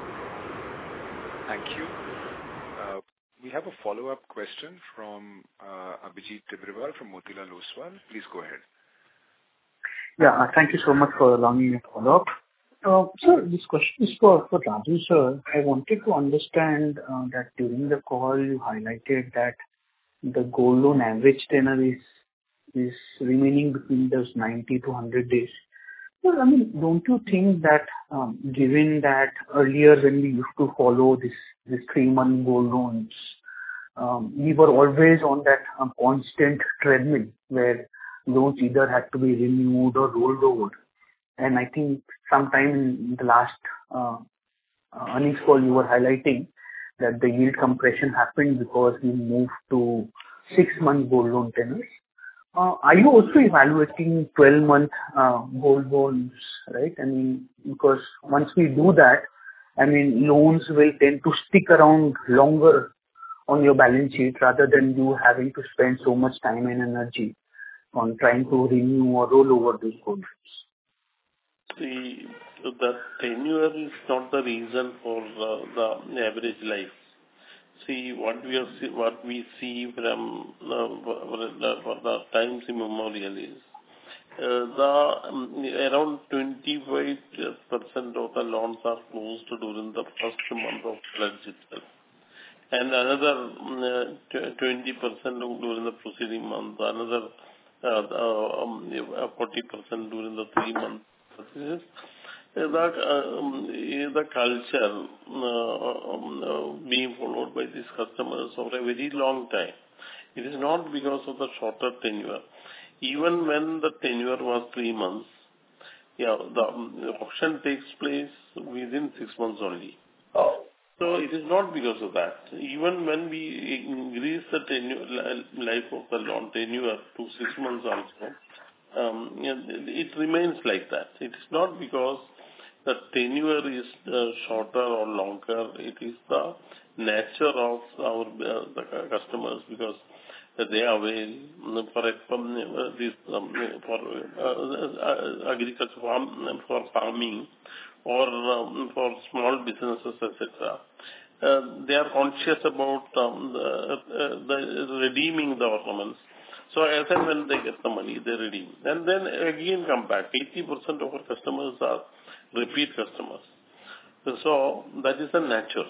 Thank you. Uh, we have a follow-up question from uh, Abhijit Tibrewal from Motilal Oswal. Please go ahead. Yeah, uh, thank you so much for allowing me to follow up. Uh, sir, this question is for, for Raju, sir. I wanted to understand uh, that during the call you highlighted that the gold loan average tenor is, is remaining between those ninety to one hundred days. Well, I mean, don't you think that um, given that earlier when we used to follow this, this three-month gold loans, um, we were always on that um, constant treadmill where loans either had to be renewed or rolled over. And I think sometime in the last uh, uh, earnings call you were highlighting that the yield compression happened because we moved to six-month gold loan tenors. Uh, are you also evaluating twelve-month uh, gold loans, right? I mean, because once we do that, I mean, loans will tend to stick around longer on your balance sheet rather than you having to spend so much time and energy on trying to renew or roll over those gold loans. See, the tenure is not the reason for uh, the average life. See, what we are see, what we see from uh, for, the, for the times immemorial is uh, the um, around twenty-five percent of the loans are closed during the first month of pledge itself, and another uh, twenty percent during the preceding month, another uh, um, forty percent during the three months. This is the, um, the culture uh, um, uh, being followed by these customers for a very long time. It is not because of the shorter tenure. Even when the tenure was three months, yeah, the um, auction takes place within six months only. Oh. So it is not because of that. Even when we increase the tenure, life of the loan tenure to six months also, um, it remains like that. It is not because the tenure is uh, shorter or longer. It is the nature of our uh, the customers, because they avail for um, this um, for uh, uh, agriculture farm, for farming or um, for small businesses, et cetera. Uh, they are conscious about um, the, uh, the redeeming the ornaments. So as and when they get the money, they redeem. And then again come back. eighty percent of our customers are repeat customers. So that is the nature.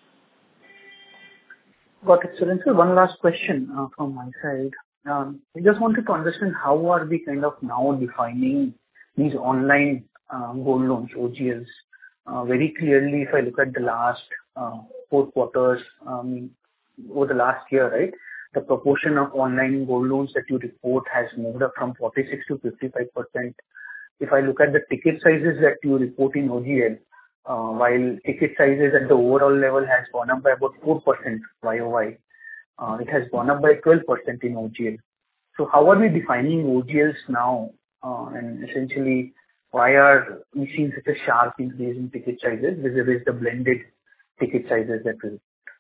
Got it, sir. And sir, one last question uh, from my side. Um, I just wanted to understand how are we kind of now defining these online uh, gold loans, O G Ls, uh, very clearly. If I look at the last uh, four quarters, um, over the last year, right, the proportion of online gold loans that you report has moved up from forty-six to fifty-five percent. If I look at the ticket sizes that you report in O G L, uh, while ticket sizes at the overall level has gone up by about four percent Y O Y, uh, it has gone up by twelve percent in O G L. So how are we defining O G Ls now? Uh, and essentially, why are we seeing such a sharp increase in ticket sizes vis-a-vis the blended ticket sizes that we report?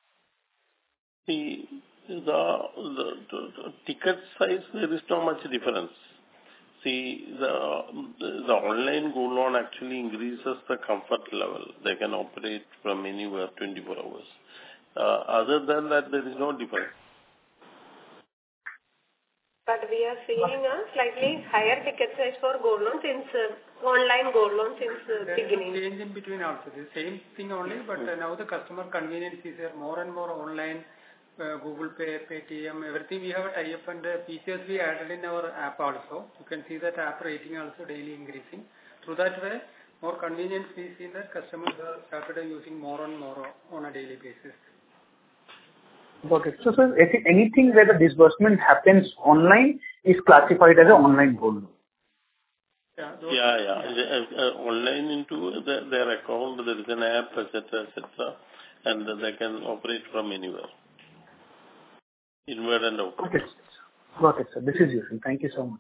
The, the, the, the, the ticket size, there is not much difference. See, the, the online gold loan actually increases the comfort level. They can operate from anywhere twenty-four hours. Uh, other than that, there is no difference. But we are seeing a slightly higher ticket size for gold loans since uh, online gold loans since uh, there beginning. There is change in between also. The same thing only, but uh, now the customer convenience is there. More and more online, uh, Google Pay, Paytm, everything we have a tie-up, and uh, features we added in our app also. You can see that app rating also daily increasing. Through that way, more convenience we see that customers are started using more and more on a daily basis. Got it. So, sir, if anything where the disbursement happens online is classified as an online gold loan. Yeah, yeah. yeah. Uh, uh, online into the, their account, there is an app, et cetera, et cetera, and they can operate from anywhere, inward and outward. Got it. Got it, sir. This is useful. Thank you so much.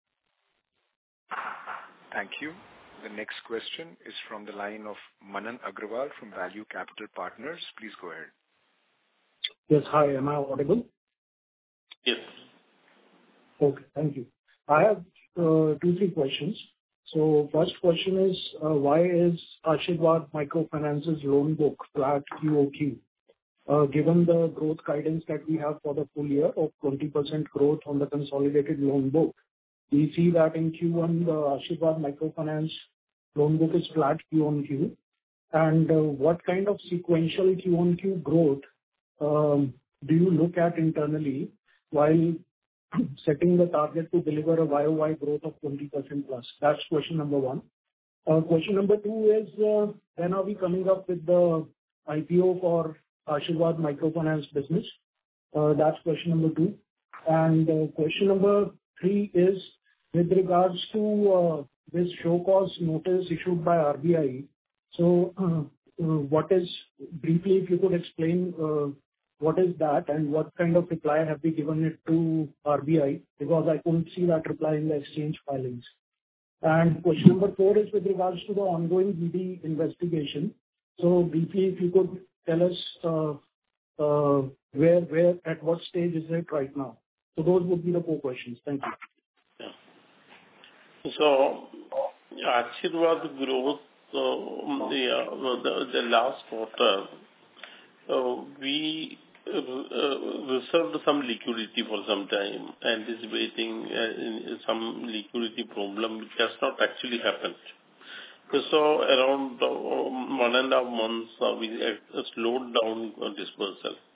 Thank you. The next question is from the line of Manan Agrawal from Value Capital Partners. Please go ahead. Yes, hi. Am I audible? Yes. Okay, thank you. I have uh, two, three questions. So first question is, uh, why is Ashirvad Microfinance's loan book flat Q O Q? Uh, given the growth guidance that we have for the full year of twenty percent growth on the consolidated loan book, we see that in Q one, the Ashirvad Microfinance loan book is flat Q on Q. And uh, what kind of sequential Q on Q growth um, do you look at internally while setting the target to deliver a Y O Y growth of twenty percent plus? That's question number one. Uh, question number two is, uh, when are we coming up with the I P O for Ashirvad Microfinance business? Uh, that's question number two. And uh, question number three is with regards to uh, this show cause notice issued by R B I. So, uh, uh, what is, briefly, if you could explain uh, what is that and what kind of reply have we given it to R B I? Because I couldn't see that reply in the exchange filings. And question number four is with regards to the ongoing B D investigation. So briefly, if you could tell us uh, uh, where, where, at what stage is it right now? So those would be the four questions. Thank you. Yeah. So, Ashirvad growth, uh, the, uh, the, the last quarter, uh, we uh, reserved some liquidity for some time, anticipating uh, some liquidity problem which has not actually happened. So around uh, one and a half months, uh, we uh, slowed down uh, dispersal.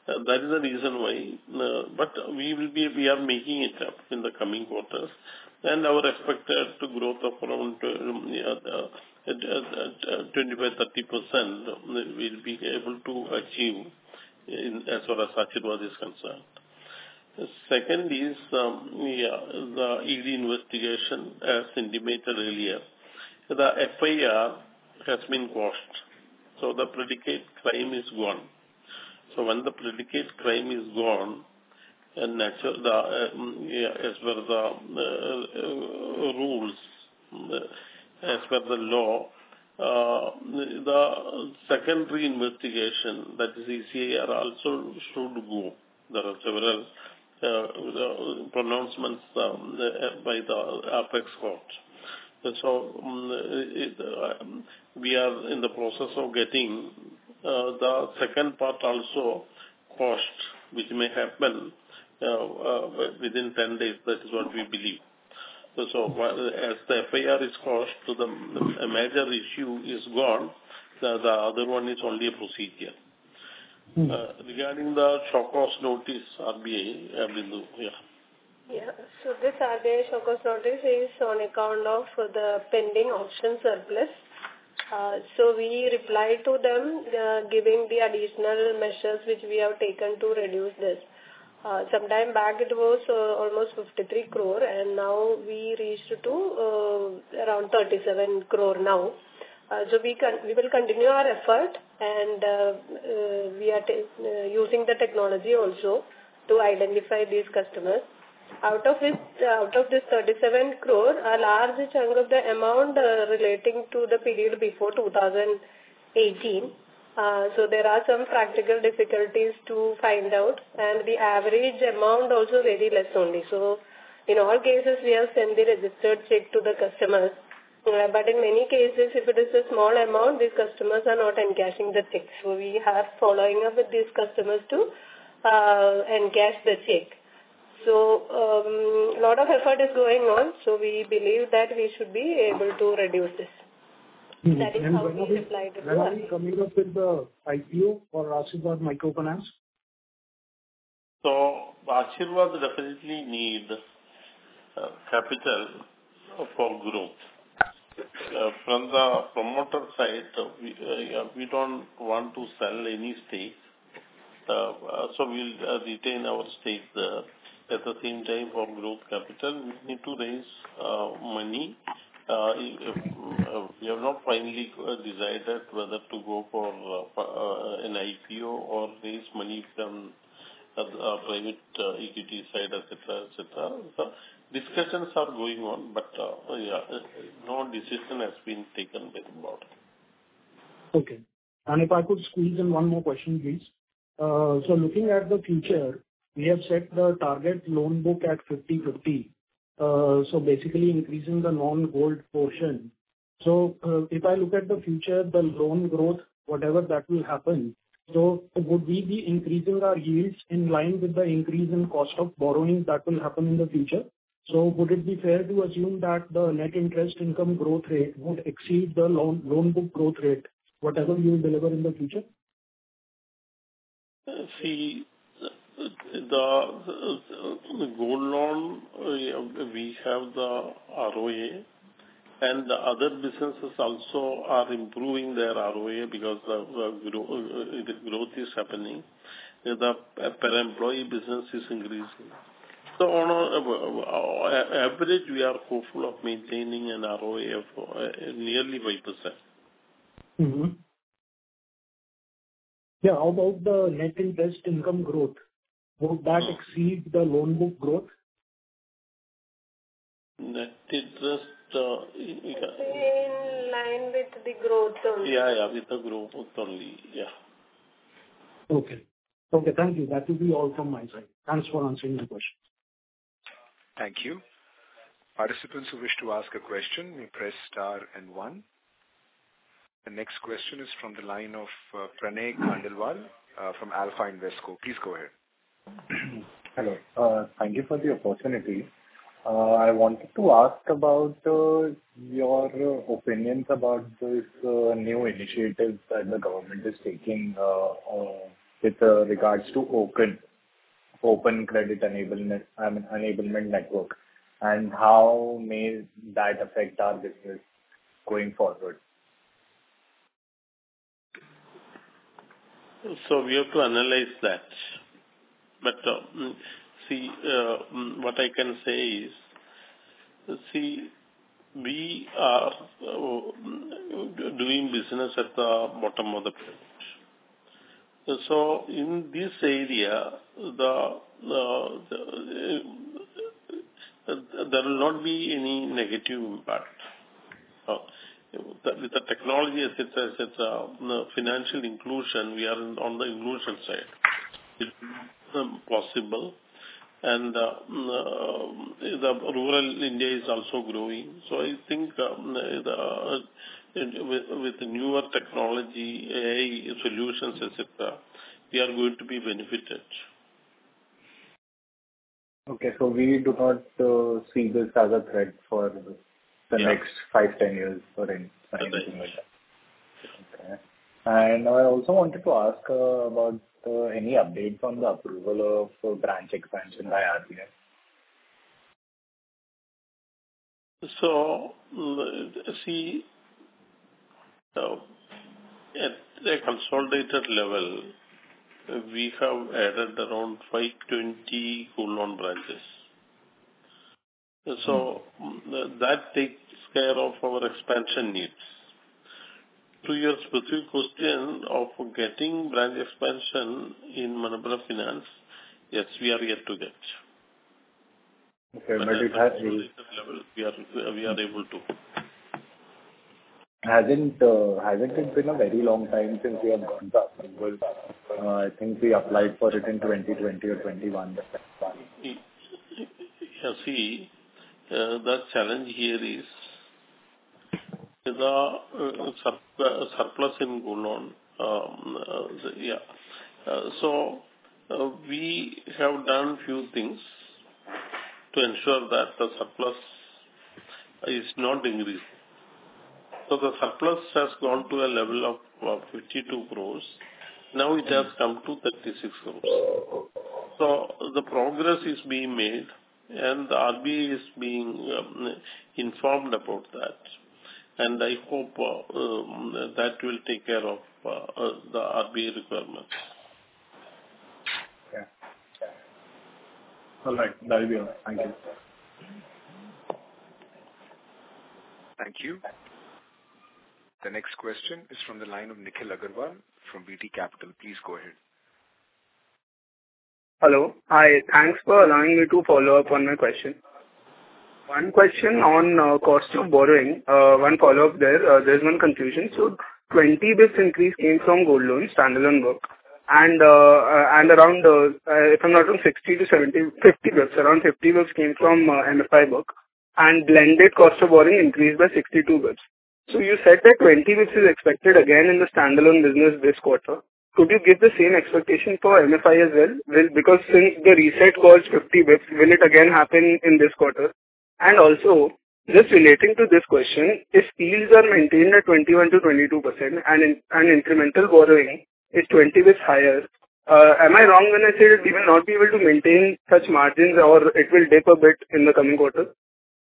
Uh, that is the reason why. Uh, but we will be we are making it up in the coming quarters, and our expected growth of around twenty-five to thirty percent will be able to achieve in, as far as Ashirvad is concerned. Second is um, yeah, the E D investigation, as intimated earlier. The F I R has been quashed, so the predicate crime is gone. So when the predicate crime is gone, and natural, the uh, yeah, as per the uh, uh, rules, uh, as per the law, uh, the secondary investigation, that is E C I R, also should go. There are several uh, pronouncements um, by the apex court. So um, it, uh, we are in the process of getting uh, the second part also quashed, which may happen uh, uh, within ten days. That is what we believe. So, so as the F I R is quashed, so the, the a major issue is gone. The, the other one is only a procedure. Hmm. Uh, regarding the shock cause notice, R B I, Bindu, yeah. Yeah, so this R B I shock cause notice is on account of the pending auction surplus. Uh, so we replied to them uh, giving the additional measures which we have taken to reduce this. Uh, sometime back it was uh, almost fifty-three crore, and now we reached to uh, around thirty-seven crore now. Uh, so we can we will continue our effort, and uh, uh, we are t- uh, using the technology also to identify these customers. Out of it, out of this thirty-seven crore, a large chunk of the amount uh, relating to the period before two thousand eighteen. Uh, so there are some practical difficulties to find out, and the average amount also very less only. So in all cases, we have sent the registered check to the customers. Uh, but in many cases, if it is a small amount, these customers are not encashing the check. So we are following up with these customers to uh, encash the check. So a um, lot of effort is going on. So we believe that we should be able to reduce this. Mm-hmm. That is and how we replied to When are we coming up with the I P O for Ashirvad Microfinance? So Ashirvad definitely need uh, capital for growth. Uh, from the promoter side, uh, we, uh, we don't want to sell any stake. Uh, uh, so we'll uh, retain our stake there. At the same time, for growth capital, we need to raise uh, money. Uh, if, uh, we have not finally uh, decided whether to go for uh, uh, an I P O or raise money from uh, uh, private uh, equity side, et cetera, et cetera. So discussions are going on, but uh, yeah, no decision has been taken by the board. Okay. And if I could squeeze in one more question, please. Uh, so looking at the future, we have set the target loan book at fifty fifty. Uh, so basically increasing the non-gold portion. So uh, if I look at the future, the loan growth, whatever that will happen, so would we be increasing our yields in line with the increase in cost of borrowing that will happen in the future? So would it be fair to assume that the net interest income growth rate would exceed the loan, loan book growth rate, whatever you will deliver in the future? See, the, the gold loan, uh, we have the R O A, and the other businesses also are improving their R O A because the, the, grow, uh, the growth is happening. The per employee business is increasing. So on a, uh, average, we are hopeful of maintaining an R O A of uh, nearly five percent. Mm-hmm. Yeah, how about the net interest income growth? Would that exceed the loan book growth? Net interest uh, in line with the growth only. Yeah, yeah, with the growth only, yeah. Okay. Okay, thank you. That will be all from my side. Thanks for answering the question. Thank you. Participants who wish to ask a question may press star and one. The next question is from the line of uh, Pranay Khandelwal uh, from Alpha Invesco. Please go ahead. Hello. Uh, thank you for the opportunity. Uh, I wanted to ask about uh, your uh, opinions about this uh, new initiatives that the government is taking uh, uh, with uh, regards to open open credit enablement, I mean, enablement network, and how may that affect our business going forward? So we have to analyze that. But uh, see, uh, what I can say is, see, we are uh, doing business at the bottom of the page. So in this area, the, uh, the uh, there will not be any negative impact. Uh, with the technology, as it's, as it's uh, financial inclusion, we are in, on the inclusion side. It's um, possible. And uh, uh, the rural India is also growing. So I think um, the, uh, with, with the newer technology, A I solutions, et cetera, we are going to be benefited. Okay, so we do not uh, see this as a threat for the yeah. next five, ten years or anything like that. Okay. And I also wanted to ask uh, about uh, any updates on the approval of uh, branch expansion by R B I. So, see, uh, at a consolidated level, we have added around five hundred twenty gold loan branches. So, hmm. that takes care of our expansion needs. To your specific question of getting branch expansion in Manappuram Finance, yes, we are yet to get. Okay, but, but at it has level, we are we are able to. Hasn't uh, hasn't it been a very long time since we have got the approval? Uh, I think we applied for it in twenty twenty or twenty-one. Yeah, see, uh, the challenge here is the uh, sur- surplus in gold loan. Um, uh, the, yeah. Uh, so uh, we have done few things to ensure that the surplus is not increasing. So the surplus has gone to a level of uh, fifty-two crores. Now it has come to thirty-six crores. So the progress is being made, and the R B I is being um, informed about that. And I hope uh, um, that will take care of uh, uh, the R B I requirements. Yeah. All right. That will be all. Thank you. Thank you. The next question is from the line of Nikhil Agarwal from B T Capital. Please go ahead. Hello. Hi. Thanks for allowing me to follow up on my question. One question on uh, cost of borrowing. Uh, one follow-up there. Uh, there's one confusion. So twenty basis increase came from gold loan, standalone book. And uh, uh, and around, uh, uh, if I'm not wrong, sixty to seventy, fifty basis, around fifty basis came from uh, M F I book. And blended cost of borrowing increased by sixty-two basis. So you said that twenty basis is expected again in the standalone business this quarter. Could you give the same expectation for M F I as well? Will, because since the reset was fifty basis, will it again happen in this quarter? And also, just relating to this question, if yields are maintained at twenty-one to twenty-two percent and in, and incremental borrowing is twenty basis higher, uh, am I wrong when I say that we will not be able to maintain such margins, or it will dip a bit in the coming quarter?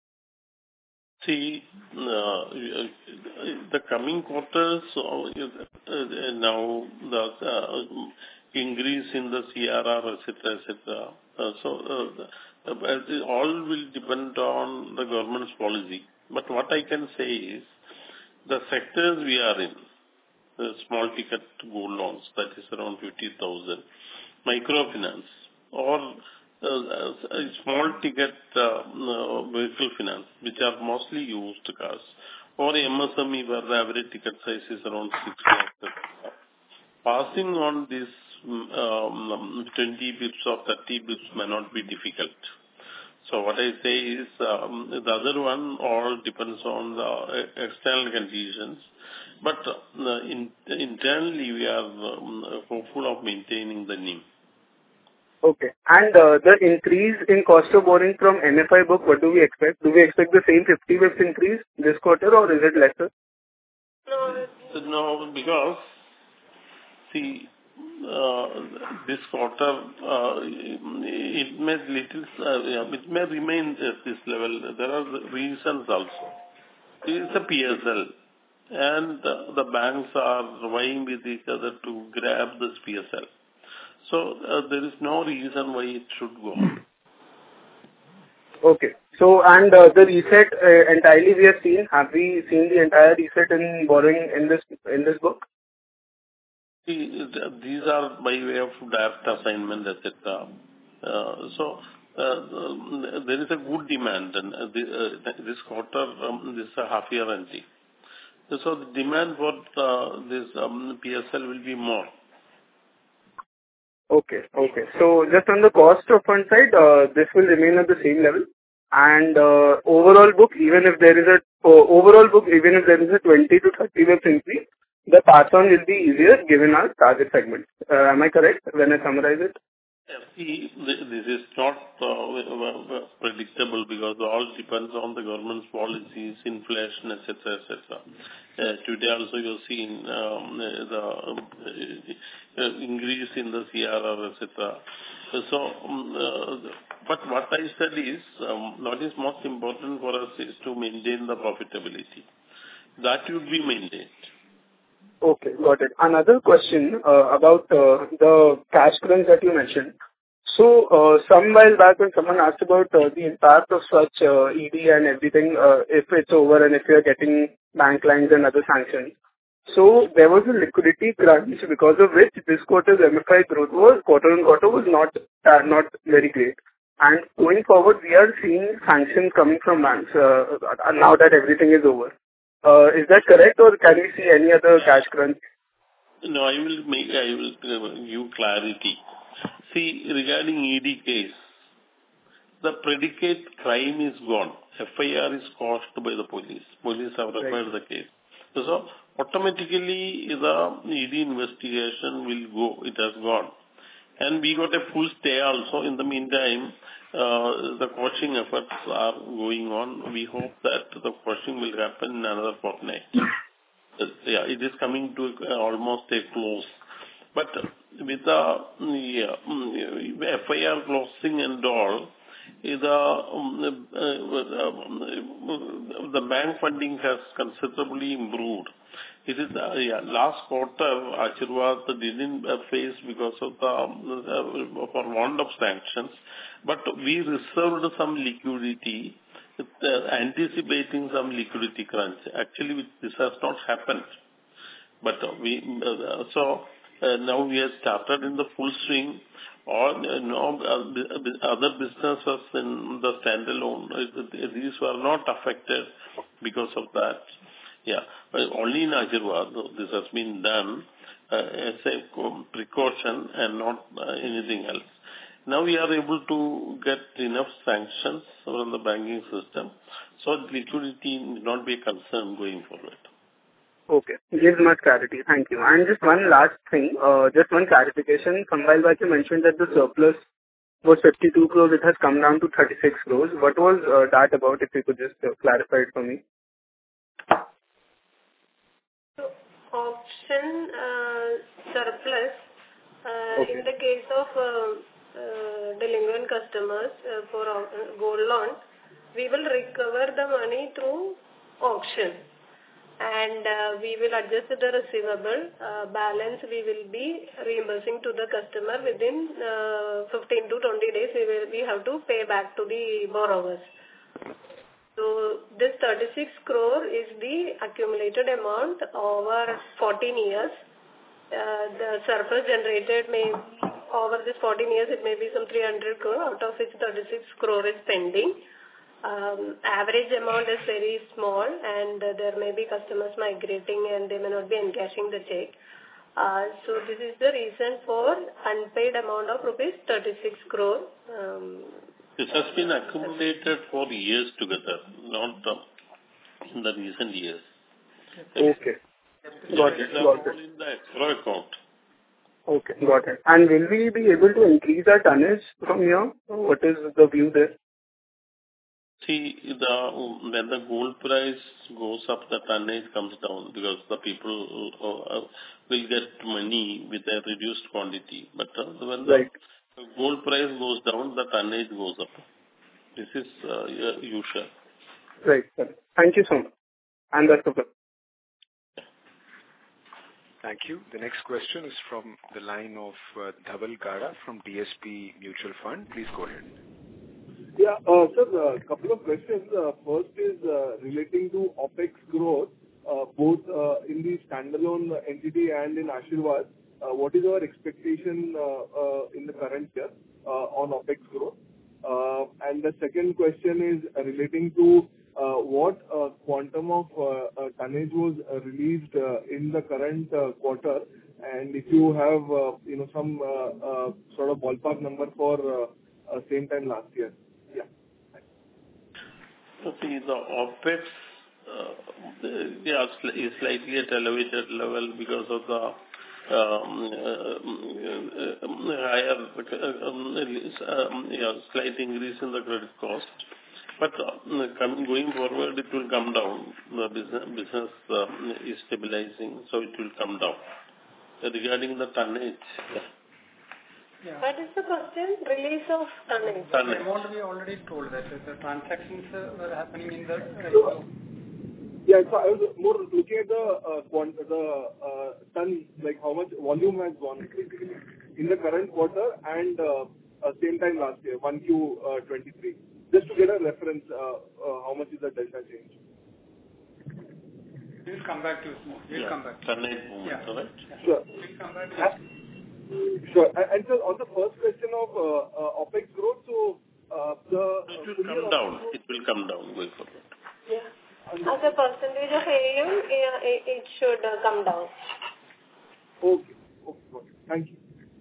See, uh, the coming quarters, uh, now the uh, increase in the C R R, et cetera, et cetera. Uh, so, uh, all will depend on the government's policy. But what I can say is, the sectors we are in, the small ticket gold loans, that is around fifty thousand, microfinance, or uh, small ticket uh, uh, vehicle finance, which are mostly used cars, or M S M E where the average ticket size is around six lakhs. Passing on this um, twenty bips or thirty bips may not be difficult. So what I say is um, the other one all depends on the external conditions. But uh, in, internally we are um, hopeful of maintaining the N I M. Okay. And uh, the increase in cost of borrowing from M F I book, what do we expect? Do we expect the same fifty basis increase this quarter, or is it lesser? No, no, because see, uh, this quarter, uh, it may little, uh, yeah, it may remain at this level. There are reasons also. It is a P S L, and uh, the banks are vying with each other to grab this P S L. So uh, there is no reason why it should go on. Okay. So, and uh, the reset uh, entirely we have seen. Have we seen the entire reset in borrowing in this in this book? See, these are by way of draft assignment, et cetera. Uh, so uh, there is a good demand, and uh, this, uh, this quarter, um, this is a half year entry. So the demand for uh, this um, P S L will be more. Okay. Okay. So just on the cost of fund side, uh, this will remain at the same level. And uh, overall book, even if there is a uh, overall book, even if there is a twenty to thirty basis increase, the pass on will be easier given our target segment. Uh, am I correct when I summarize it? See, this is not uh, predictable because all depends on the government's policies, inflation, et cetera, et cetera. Uh, today also you've seen um, the uh, increase in the C R R, et cetera. So, um, uh, but what I said is, um, what is most important for us is to maintain the profitability. That should be maintained. Okay, got it. Another question uh, about uh, the cash crunch that you mentioned. So, uh, some while back when someone asked about uh, the impact of such uh, E D and everything, uh, if it's over and if you're getting bank lines and other sanctions. So, there was a liquidity crunch because of which this quarter's M F I growth was, quarter on quarter was not, uh, not very great. And going forward, we are seeing sanctions coming from banks uh, now that everything is over. Uh, is that correct, or can we see any other cash crunch? No, I will make, I will give you clarity. See, regarding E D case, the predicate crime is gone. F I R is quashed by the police. Police have referred right. the case. So, automatically the E D investigation will go. It has gone. And we got a full stay also. In the meantime, uh, the quashing efforts are going on. We hope that the quashing will happen in another fortnight. uh, yeah, it is coming to uh, almost a close. But with the yeah, F I R closing and all, the, um, uh, uh, the bank funding has considerably improved. It is uh, yeah, last quarter Ashirvad didn't uh, face because of the um, uh, for want of sanctions, but we reserved some liquidity, uh, anticipating some liquidity crunch. Actually, this has not happened, but uh, we uh, so uh, now we have started in the full swing. Or uh, no, uh, other businesses in the standalone, uh, these were not affected because of that. Yeah, but only in Ashirvad this has been done uh, as a precaution and not uh, anything else. Now we are able to get enough sanctions from the banking system, so liquidity need not be a concern going forward. Okay, gives much clarity. Thank you. And just one last thing, uh, just one clarification. Some while back you mentioned that the surplus was fifty-two crores. It has come down to thirty-six crores. What was uh, that about? If you could just uh, clarify it for me. So, option uh, surplus uh, okay. in the case of uh, uh, delinquent customers uh, for uh, gold loan, we will recover the money through auction. And uh, we will adjust the receivable uh, balance. We will be reimbursing to the customer within uh, fifteen to twenty days. We will we have to pay back to the borrowers. So this thirty-six crore is the accumulated amount over fourteen years. Uh, the surplus generated may over this fourteen years. It may be some three hundred crore, out of which thirty-six crore is pending. Um, average amount is very small, and uh, there may be customers migrating and they may not be encashing the check. Uh, so this is the reason for unpaid amount of rupees thirty-six crore. Um, this has been accumulated for years together, not uh, in the recent years. Okay. Got it. Got it. In the escrow account. Okay, got it. And will we be able to increase our tonnage from here? What is the view there? See, the when the gold price goes up, the tonnage comes down because the people uh, will get money with a reduced quantity. But uh, when the Right. gold price goes down, the tonnage goes up. This is uh, usual. Right. Correct. Thank you so much. And that's okay. Thank you. The next question is from the line of uh, Dhaval Gada from D S P Mutual Fund. Please go ahead. Yeah, uh, sir, a couple of questions. Uh, First is uh, relating to OpEx growth, uh, both uh, in the standalone entity and in Asirvad. Uh, What is our expectation uh, uh, in the current year uh, on OpEx growth? Uh, And the second question is relating to uh, what uh, quantum of uh, uh, tonnage was uh, released uh, in the current uh, quarter, and if you have, uh, you know, some uh, uh, sort of ballpark number for uh, uh, same time last year. Yeah. So see, the OpEx uh, yeah, is slightly at elevated level because of the um, uh, um, higher um, yeah, slight increase in the credit cost. But uh, coming going forward, it will come down. The business, business uh, is stabilizing, so it will come down. Regarding the tonnage, yeah. Yeah. What is the question? Release of tonnage. Tonnage. The amount we already told that the transactions uh, were happening in the right. Yeah, so I was more looking at the uh, quant- the uh, ton, like how much volume has gone basically in the current quarter and uh, uh, same time last year, one Q twenty-three. Just to get a reference, uh, uh, how much is the delta change? We'll come back to you. We'll Yeah. come back. Tonnage movement, Yeah. correct? Sure. We'll come back to you. Sure. And, and so on the first question of uh, uh, OpEx growth, so uh, the It will come down. It will come down going forward. Yeah. As a percentage of A U M, yeah, it it should uh, come down. Okay. Okay. Got it. Thank you.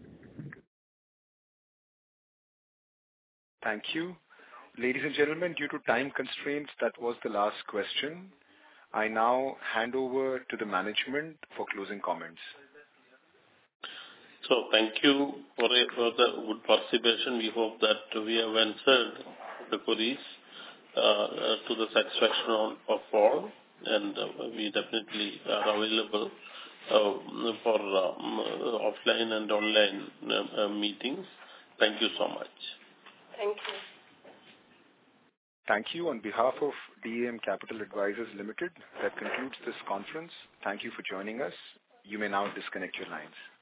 Thank you. Ladies and gentlemen, due to time constraints, that was the last question. I now hand over to the management for closing comments. So thank you for, a, for the good participation. We hope that we have answered the queries uh, uh, to the satisfaction of, of all, and uh, we definitely are available uh, for uh, offline and online uh, uh, meetings. Thank you so much. Thank you. Thank you. On behalf of D A M Capital Advisors Limited, that concludes this conference. Thank you for joining us. You may now disconnect your lines.